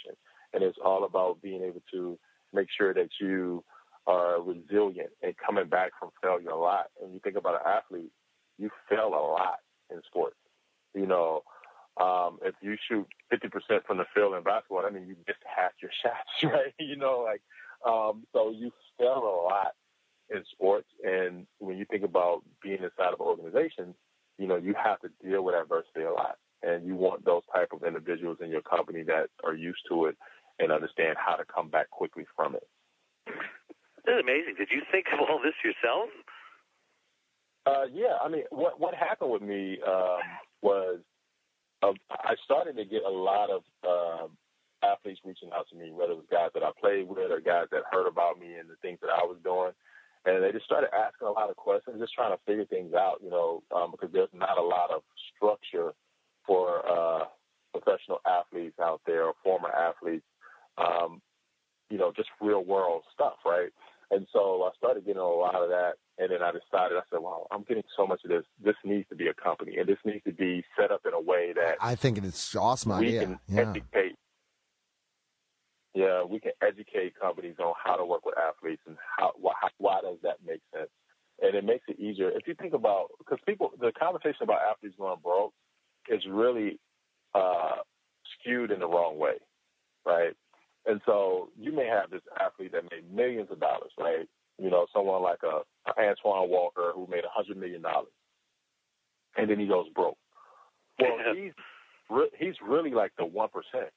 and it's all about being able to make sure that you are resilient and coming back from failure a lot. And you think about an athlete, you fail a lot in sports. You know, if you shoot 50% from the field in basketball, I mean, you missed half your shots, right? You know, like, so you fail a lot in sports. And when you think about being inside of an organization, you know, you have to deal with adversity a lot. And you want those type of individuals in your company that are used to it and understand how to come back quickly from it. That's amazing. Did you think of all this yourself? Yeah, I mean, what happened with me was I started to get a lot of athletes reaching out to me, whether it was guys that I played with or guys that heard about me and the things that I was doing. And they just started asking a lot of questions, just trying to figure things out, you know, because there's not a lot of structure for professional athletes out there or former athletes, you know, just real world stuff, right? And so I started getting a lot of that, and then I said, wow, I'm getting so much of this. This needs to be a company, and this needs to be set up in a way that I think it's an awesome idea. We can educate. Yeah, we can educate companies on how to work with athletes and why does that make sense? And it makes it easier. If you think about, because the conversation about athletes going broke is really skewed in the wrong way, right? And so you may have this athlete that made millions of dollars, right? You know, someone like Antoine Walker who made $100 million, and then he goes broke. Well, he's really like the 1%.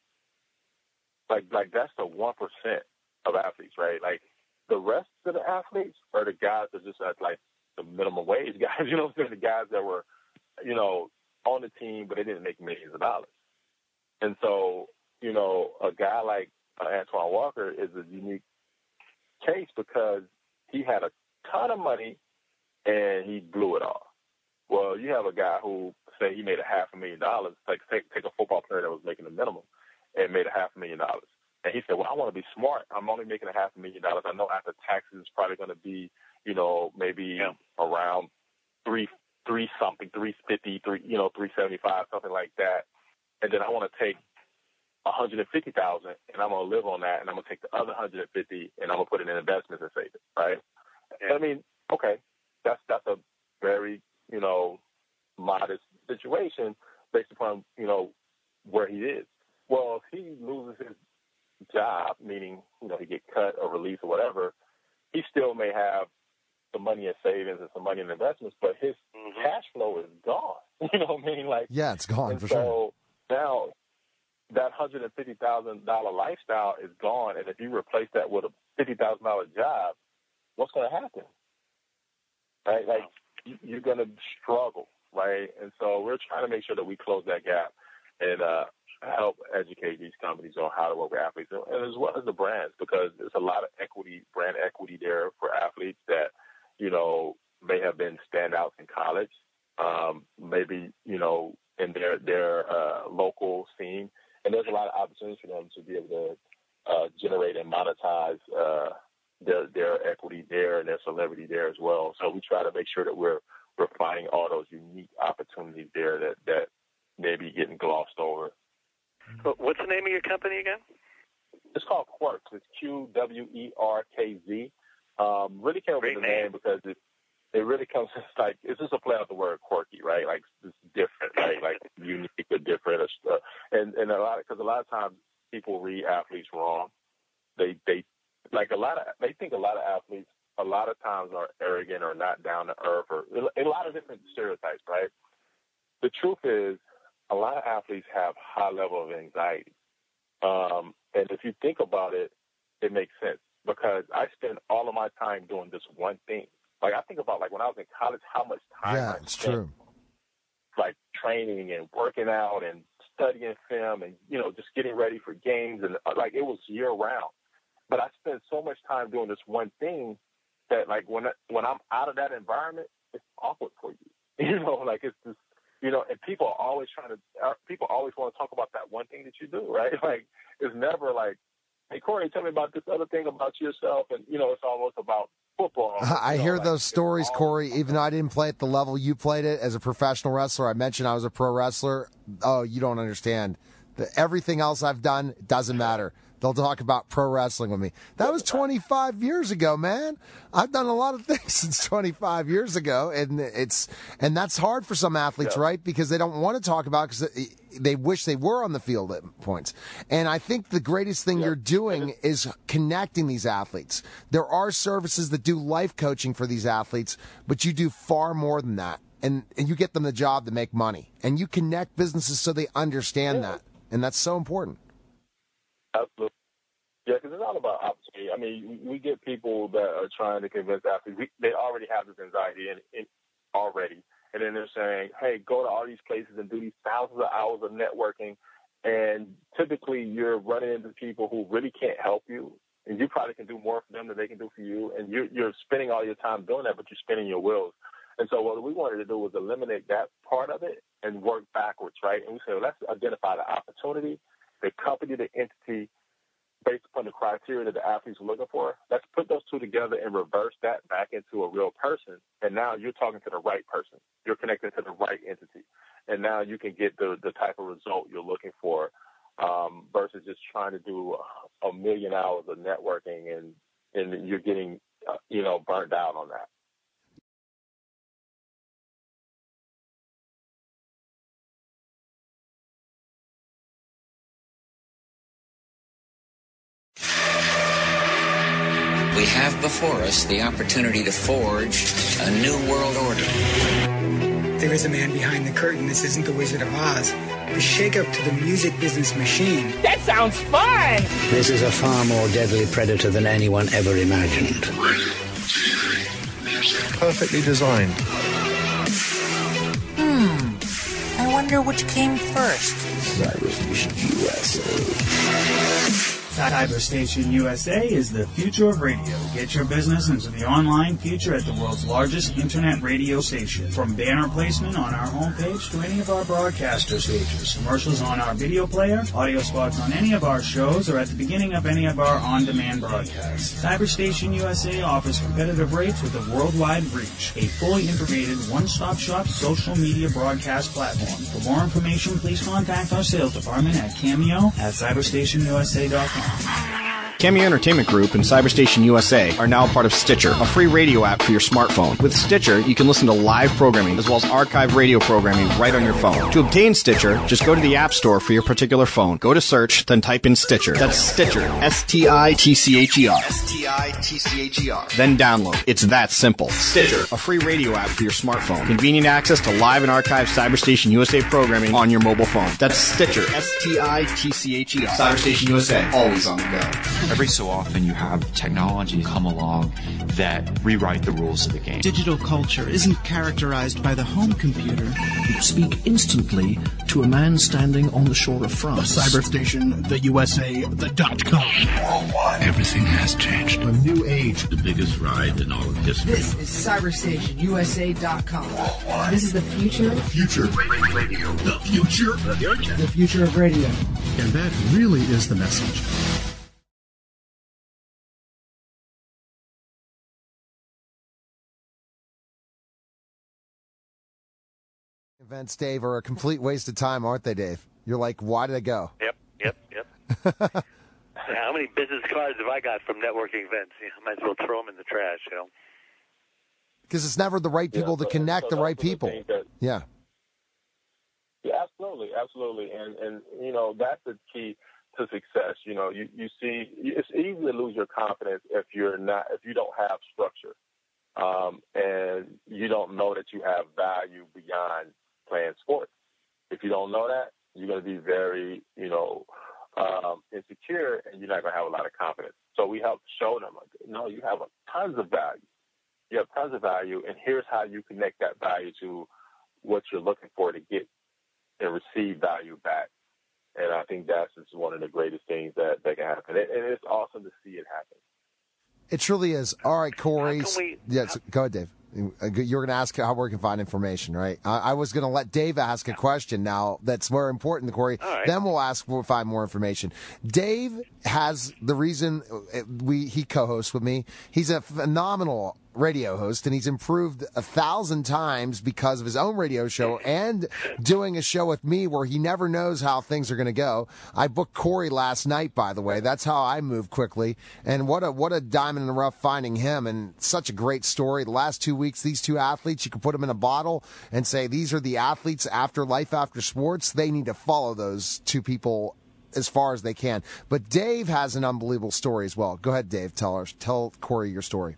Like that's the 1% of athletes, right? Like the rest of the athletes are the guys that just at like the minimum wage guys. You know what I'm saying? The guys that were, you know, on the team, but they didn't make millions of dollars. And so, you know, a guy like Antoine Walker is a unique case because he had a ton of money and he blew it all. Well, you have a guy who say he made $500,000, like take a football player that was making the minimum and made $500,000. And he said, well, I want to be smart. I'm only making $500,000. I know after taxes it's probably going to be, you know, maybe around three something, 350, 375, something like that. And then I want to take $150,000 and I'm going to live on that, and I'm going to take the other $150 and I'm going to put it in investments and save it, right? I mean, okay, that's a very, you know, modest situation based upon, you know, where he is. Well, if he loses his job, meaning, you know, he get cut or released or whatever, he still may have some money in savings and some money in investments, but his cash flow is gone. You know what I mean? Like, yeah, it's gone for sure. So now that $150,000 lifestyle is gone, and if you replace that with a $50,000 job, what's going to happen? Right? Like, you're going to struggle, right? And so we're trying to make sure that we close that gap and help educate these companies on how to work with athletes, and as well as the brands, because there's a lot of equity, brand equity there for athletes that, you know, may have been standouts in college, maybe, you know, in their local scene. And there's a lot of opportunities for them to be able to generate and monetize their equity there and their celebrity there as well. So we try to make sure that we're finding all those unique opportunities there that may be getting glossed over. What's the name of your company again? It's called Querkz. It's QWERKZ. Really came up with the name because it really comes, it's just a play on the word quirky, right? Like, it's different, right? Like, unique or different. And a lot of times people read athletes wrong. They think a lot of athletes a lot of times are arrogant or not down to earth, or a lot of different stereotypes, right? The truth is, a lot of athletes have high level of anxiety. And if you think about it, it makes sense, because I spend all of my time doing this one thing. Like, I think about, like, when I was in college, how much time I spent, true. like, training and working out and studying film and, you know, just getting ready for games. And, like, it was year-round. But I spent so much time doing this one thing that, like, when I'm out of that environment, it's awkward for you. You know, like, it's just, you know, and people always want to talk about that one thing that you do, right? Like, it's never like, hey, Corey, tell me about this other thing about yourself. And, you know, it's almost about football. I hear those stories, Corey, even though I didn't play at the level you played it as a professional wrestler. I mentioned I was a pro wrestler. Oh, you don't understand. Everything else I've done, it doesn't matter. They'll talk about pro wrestling with me. That was 25 years ago, man. I've done a lot of things since 25 years ago, and that's hard for some athletes, right? Because they don't want to talk about it because they wish they were on the field at points. And I think the greatest thing you're doing is connecting these athletes. There are services that do life coaching for these athletes, but you do far more than that. And you get them the job to make money. And you connect businesses so they understand that. And that's so important. Absolutely. Yeah, because it's all about opportunity. I mean, we get people that are trying to convince athletes. They already have this anxiety in already. And then they're saying, hey, go to all these places and do these thousands of hours of networking. And typically you're running into people who really can't help you. And you probably can do more for them than they can do for you. And you're spending all your time doing that, but you're spinning your wheels. And so what we wanted to do was eliminate that part of it and work backwards, right? And we said, well, let's identify the opportunity, the company, the entity, based upon the criteria that the athletes are looking for. Let's put those two together and reverse that back into a real person. And now you're talking to the right person. You're connected to the right entity. And now you can get the type of result you're looking for versus just trying to do a million hours of networking and you're getting, burnt out on that. We have before us the opportunity to forge a new world order. There is a man behind the curtain. This isn't the Wizard of Oz. A shake-up to the music business machine. That sounds fun! This is a far more deadly predator than anyone ever imagined. Perfectly designed. I wonder which came first. Cyberstation USA. Cyberstation USA is the future of radio. Get your business into the online future at the world's largest internet radio station. From banner placement on our homepage to any of our broadcaster stages, commercials on our video player, audio spots on any of our shows, or at the beginning of any of our on-demand broadcasts. Cyberstation USA offers competitive rates with a worldwide reach. A fully integrated one-stop shop social media broadcast platform. For more information, please contact our sales department at cameo@cyberstationusa.com. Cameo Entertainment Group and Cyberstation USA are now part of Stitcher, a free radio app for your smartphone. With Stitcher, you can listen to live programming as well as archive radio programming right on your phone. To obtain Stitcher, just go to the App Store for your particular phone. Go to search, then type in Stitcher. That's Stitcher. S-T-I-T-C-H-E-R. S-T-I-T-C-H-E-R. Then download. It's that simple. Stitcher, a free radio app for your smartphone. Convenient access to live and archived Cyberstation USA programming on your mobile phone. That's Stitcher. S-T-I-T-C-H-E-R. Cyberstation USA, always on the go. Every so often you have technology come along that rewrite the rules of the game. Digital culture isn't characterized by the home computer. You speak instantly to a man standing on the shore of France. The Cyberstation, the USA, the .com. Worldwide. Everything has changed. A new age. The biggest ride in all of history. This is CyberstationUSA.com. Worldwide. This is the future. The future. Radio. The future. The future. The future of radio. And that really is the message. Events, Dave, are a complete waste of time, aren't they, Dave? You're like, why did I go? Yep. How many business cards have I got from networking events? I might as well throw them in the trash, Because it's never the right people to connect the right people. Yeah, absolutely. And that's the key to success. You see, it's easy to lose your confidence if you don't have structure, and you don't know that you have value beyond playing sports. If you don't know that, you're going to be very, insecure, and you're not going to have a lot of confidence. So we help show them, no, you have tons of value. You have tons of value, and here's how you connect that value to what you're looking for to get and receive value back. And I think that's just one of the greatest things that can happen. And it's awesome to see it happen. It truly is. All right, Corey. Yes, go ahead, Dave. You're going to ask how we can find information, right? I was going to let Dave ask a question now that's more important to Corey. Right. Then we'll find more information. Dave has the reason he co-hosts with me. He's a phenomenal radio host, and he's improved 1,000 times because of his own radio show and doing a show with me where he never knows how things are going to go. I booked Corey last night, by the way. That's how I move quickly. And what a diamond in the rough finding him, and such a great story. The last 2 weeks, these two athletes, you can put them in a bottle and say, these are the athletes after life after sports. They need to follow those two people as far as they can. But Dave has an unbelievable story as well. Go ahead, Dave. Tell Corey your story.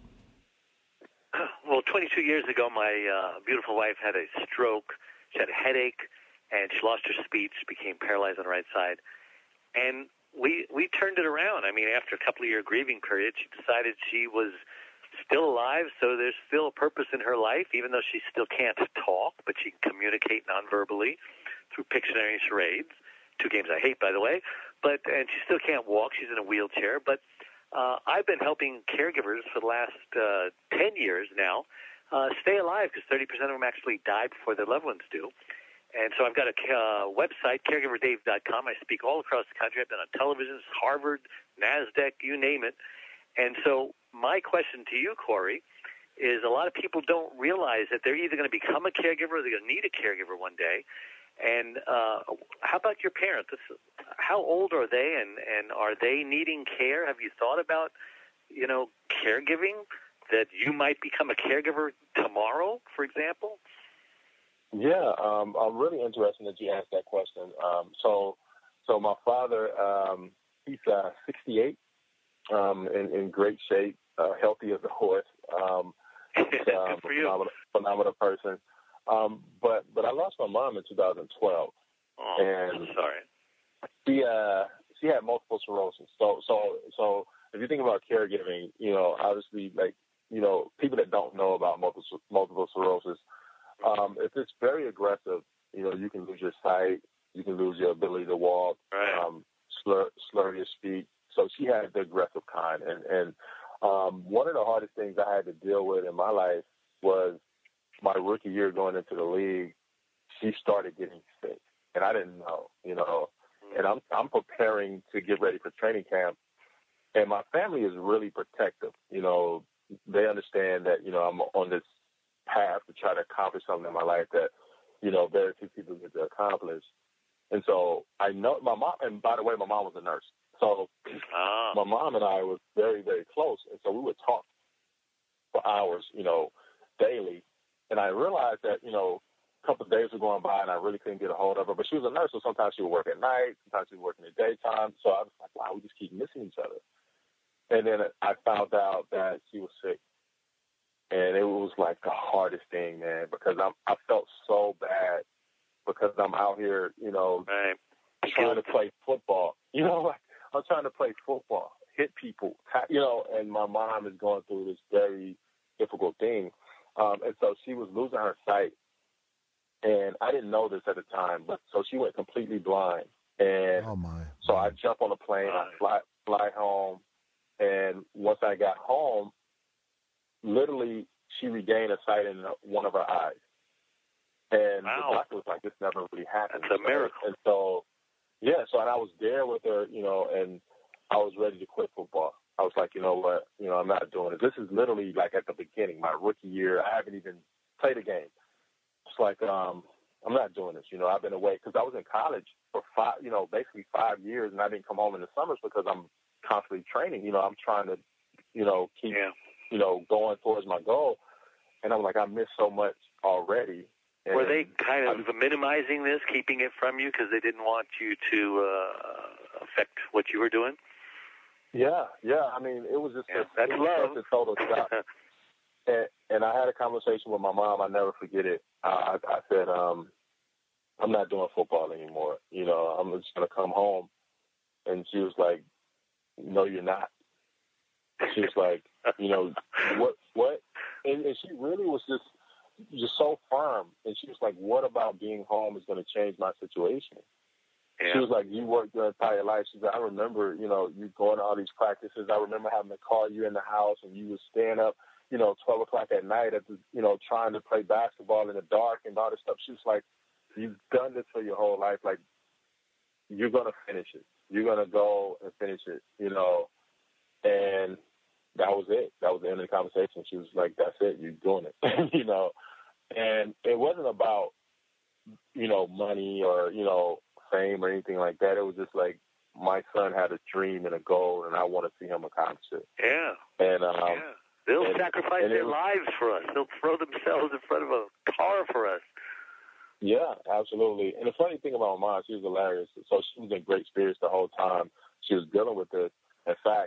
Well, 22 years ago, my beautiful wife had a stroke. She had a headache, and she lost her speech, became paralyzed on the right side. And we turned it around. I mean, after a couple-year grieving period, she decided she was still alive, so there's still a purpose in her life, even though she still can't talk, but she can communicate non-verbally through Pictionary and charades. 2 games I hate, by the way. And she still can't walk. She's in a wheelchair. But I've been helping caregivers for the last 10 years now stay alive, because 30% of them actually die before their loved ones do. And so I've got a website, caregiverdave.com. I speak all across the country. I've been on television, Harvard, NASDAQ, you name it. And so my question to you, Corey, is a lot of people don't realize that they're either going to become a caregiver or they're going to need a caregiver one day. And how about your parents? How old are they, and are they needing care? Have you thought about, caregiving, that you might become a caregiver tomorrow, for example? Yeah, I'm really interested that you asked that question. So my father, he's 68, in great shape, healthy as a horse. He's a phenomenal person. But I lost my mom in 2012. Oh, and I'm sorry. She had multiple sclerosis. So if you think about caregiving, obviously, people that don't know about multiple sclerosis, if it's very aggressive, you can lose your sight, you can lose your ability to walk, slur your speech. So she had the aggressive kind, and one of the hardest things I had to deal with in my life was my rookie year going into the league. She started getting sick, and I didn't know, and I'm preparing to get ready for training camp, and my family is really protective. They understand that, I'm on this path to try to accomplish something in my life that, very few people get to accomplish. And so I know my mom, and by the way, my mom was a nurse. So my mom and I were very, very close. And so we would talk for hours, daily. And I realized that, a couple of days were going by and I really couldn't get a hold of her. But she was a nurse, so sometimes she would work at night, sometimes she would work in the daytime. So I was like, wow, we just keep missing each other. And then I found out that she was sick. And it was like the hardest thing, man, because I felt so bad because I'm out here, trying to play football. I'm trying to play football, hit people, and my mom is going through this very difficult thing. And so she was losing her sight. And I didn't know this at the time, but so she went completely blind. And so I jump on a plane, I fly home. And once I got home, literally she regained a sight in one of her eyes. And the doctor was like, this never really happened. That's a miracle. And so, and I was there with her, and I was ready to quit football. I was like, you know what, I'm not doing it. This is literally like at the beginning, my rookie year. I haven't even played a game. It's like, I'm not doing this. I've been away because I was in college for basically 5 years, and I didn't come home in the summers because I'm constantly training. I'm trying to, keep, going towards my goal. And I'm like, I missed so much already. And were they kind of minimizing this, keeping it from you because they didn't want you to affect what you were doing? Yeah. I mean, it was just that's love. A total shock. And I had a conversation with my mom. I never forget it. I said, I'm not doing football anymore. I'm just going to come home. And she was like, no, you're not. She was like, what? And she really was just so firm. And she was like, what about being home is going to change my situation? Yeah. She was like, you worked your entire life. She said, I remember, you going to all these practices. I remember having to call you in the house and you would stand up, 12 o'clock at night at the, trying to play basketball in the dark and all this stuff. She was like, you've done this for your whole life. Like, you're going to finish it. You're going to go and finish it, And that was it. That was the end of the conversation. She was like, "That's it. You're doing it," you know. And it wasn't about, you know, money or, you know, fame or anything like that. It was just like my son had a dream and a goal, and I want to see him accomplish it. Yeah. And they'll sacrifice their lives for us. They'll throw themselves in front of a car for us. Yeah, absolutely. And the funny thing about my mom, she was hilarious. So she was in great spirits the whole time she was dealing with this. In fact,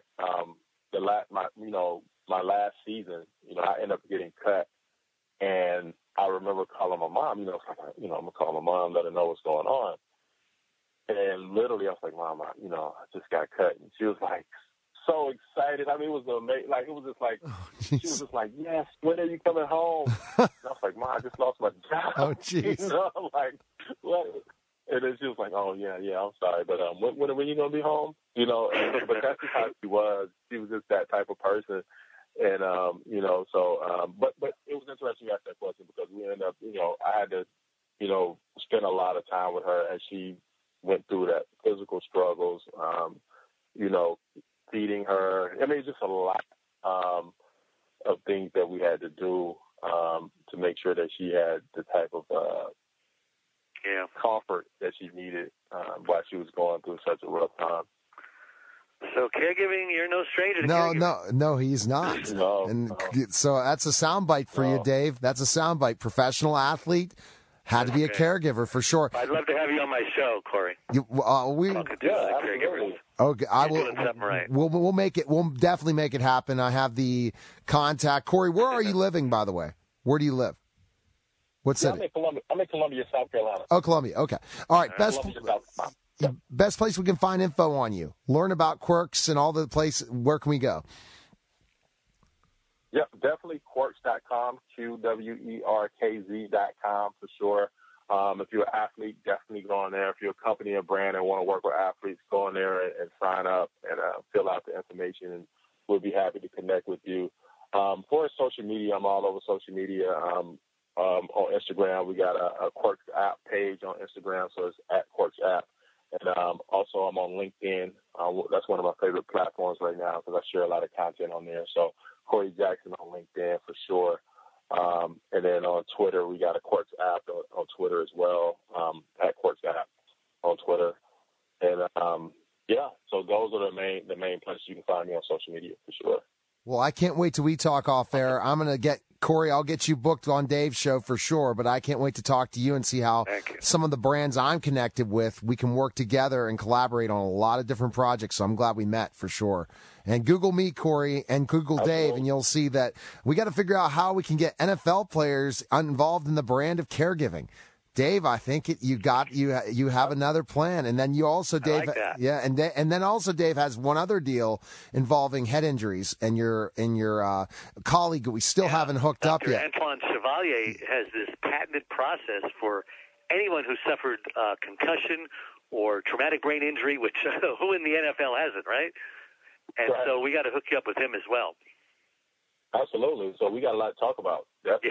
my last season, you know, I ended up getting cut, and I remember calling my mom. You know, I'm gonna call my mom, let her know what's going on. And literally, I was like, "Mom, you know, I just got cut," and she was like, so excited. I mean, it was amazing. Like, it was just like, she was just like, "Yes, when are you coming home?" And I was like, "Mom, I just lost my job." Oh, jeez. You know, like, what? And then she was like, "Oh, yeah, I'm sorry, but when are you going to be home?" You know, but that's just how she was. She was just that type of person. And, you know, so, but it was interesting you asked that question because we ended up, you know, I had to, you know, spend a lot of time with her as she went through that physical struggles, you know, feeding her. I mean, it's just a lot of things that we had to do to make sure that she had the type of comfort that she needed while she was going through such a rough time. So caregiving, you're no stranger to caregiving. No, he's not. No. So that's a soundbite for you, Dave. That's a soundbite. Professional athlete. Had to be a caregiver for sure. I'd love to have you on my show, Corey. Caregivers. Okay, I will. Doing something right. We'll make it. We'll definitely make it happen. I have the contact. Corey, where are you living, by the way? Where do you live? What city? I'm in Columbia, South Carolina. Oh, Columbia. Okay. All right. Best place we can find info on you. Learn about Quirks and all the places. Where can we go? Yep, definitely Quirks.com, QWERKZ.com for sure. If you're an athlete, definitely go on there. If you're a company or brand and want to work with athletes, go on there and sign up and fill out the information, and we'll be happy to connect with you. For social media, I'm all over social media. On Instagram, we got a Quirks app page on Instagram, so it's at Quirks app. And also, I'm on LinkedIn. That's one of my favorite platforms right now because I share a lot of content on there. So Corey Jackson on LinkedIn for sure. And then on Twitter, we got a Quirks app on Twitter as well, at Quirks app on Twitter. And so those are the main places you can find me on social media for sure. Well, I can't wait till we talk off air. I'm going to get Corey. I'll get you booked on Dave's show for sure, but I can't wait to talk to you and see how some of the brands I'm connected with, we can work together and collaborate on a lot of different projects. So I'm glad we met for sure. And Google me, Corey, and Google Dave, and you'll see that we got to figure out how we can get NFL players involved in the brand of caregiving. Dave, I think you have another plan, and then you also, Dave, and then also Dave has one other deal involving head injuries, and your colleague we still haven't hooked up yet. Antoine Chevalier has this patented process for anyone who suffered concussion or traumatic brain injury, which who in the NFL hasn't, right? And so we got to hook you up with him as well. Absolutely. So we got a lot to talk about.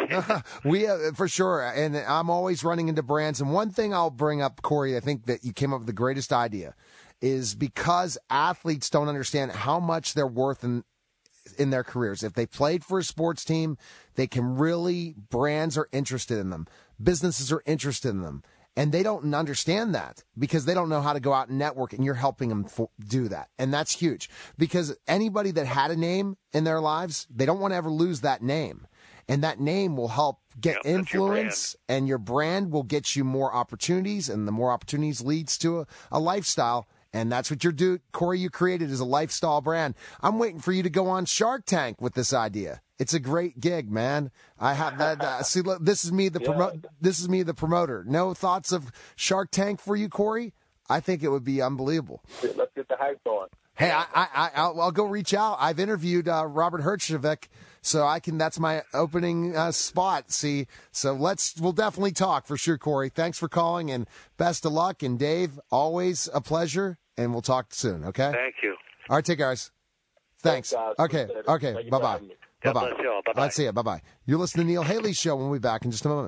We for sure. And I'm always running into brands. And one thing I'll bring up, Corey, I think that you came up with the greatest idea, is because athletes don't understand how much they're worth in their careers. If they played for a sports team, they can really, brands are interested in them. Businesses are interested in them. And they don't understand that because they don't know how to go out and network, and you're helping them do that. And that's huge because anybody that had a name in their lives, they don't want to ever lose that name. And that name will help get influence, and your brand will get you more opportunities, and the more opportunities leads to a lifestyle. And that's what Corey, you created is a lifestyle brand. I'm waiting for you to go on Shark Tank with this idea. It's a great gig, man. I have that. See, look, this is me, the promoter. No thoughts of Shark Tank for you, Corey? I think it would be unbelievable. Let's get the hype going. Hey, I'll go reach out. I've interviewed Robert Herjavec, so I can. That's my opening spot. See, so we'll definitely talk for sure, Corey. Thanks for calling, and best of luck. And Dave, always a pleasure, and we'll talk soon. Okay. Thank you. All right, take care, guys. Thanks. Okay. Bye-bye. God bless you all. Bye-bye. Let's see you. Bye-bye. You're listening to Neil Haley's show. We'll be back in just a moment.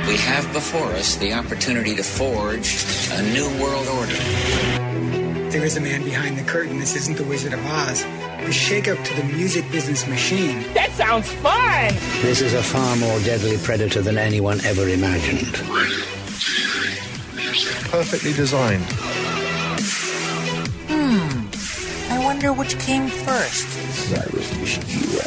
We have before us the opportunity to forge a new world order. There is a man behind the curtain. This isn't the Wizard of Oz. A shake-up to the music business machine. That sounds fun! This is a far more deadly predator than anyone ever imagined. Perfectly designed. I wonder which came first. Cyberstation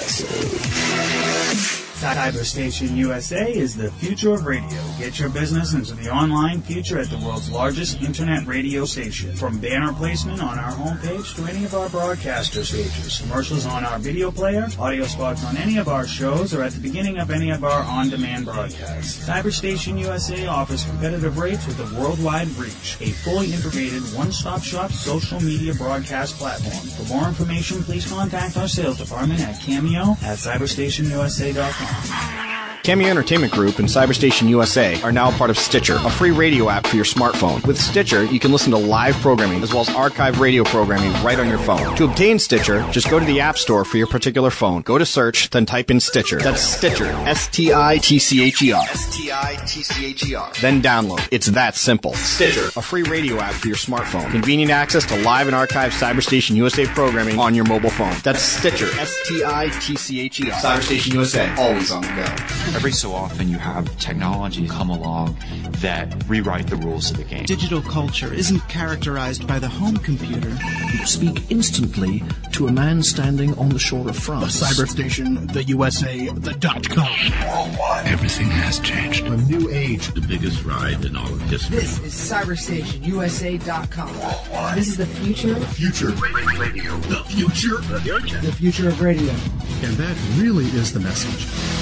USA is the future of radio. Get your business into the online future at the world's largest internet radio station. From banner placement on our homepage to any of our broadcaster stages, commercials on our video player, audio spots on any of our shows, or at the beginning of any of our on-demand broadcasts. Cyberstation USA offers competitive rates with a worldwide reach. A fully integrated one-stop shop social media broadcast platform. For more information, please contact our sales department at cameo@cyberstationusa.com. Cameo Entertainment Group and Cyberstation USA are now part of Stitcher, a free radio app for your smartphone. With Stitcher, you can listen to live programming as well as archive radio programming right on your phone. To obtain Stitcher, just go to the App Store for your particular phone. Go to search, then type in Stitcher. That's Stitcher. S-T-I-T-C-H-E-R. S-T-I-T-C-H-E-R. Then download. It's that simple. Stitcher, a free radio app for your smartphone. Convenient access to live and archived Cyberstation USA programming on your mobile phone. That's Stitcher. S-T-I-T-C-H-E-R. Cyberstation USA, always on the go. Every so often you have technology come along that rewrite the rules of the game. Digital culture isn't characterized by the home computer. You speak instantly to a man standing on the shore of France. The Cyberstation, the USA, the .com. Worldwide. Everything has changed. A new age. The biggest ride in all of history. This is CyberstationUSA.com. Worldwide. This is the future. The future radio. The future. The future of radio. And that really is the message.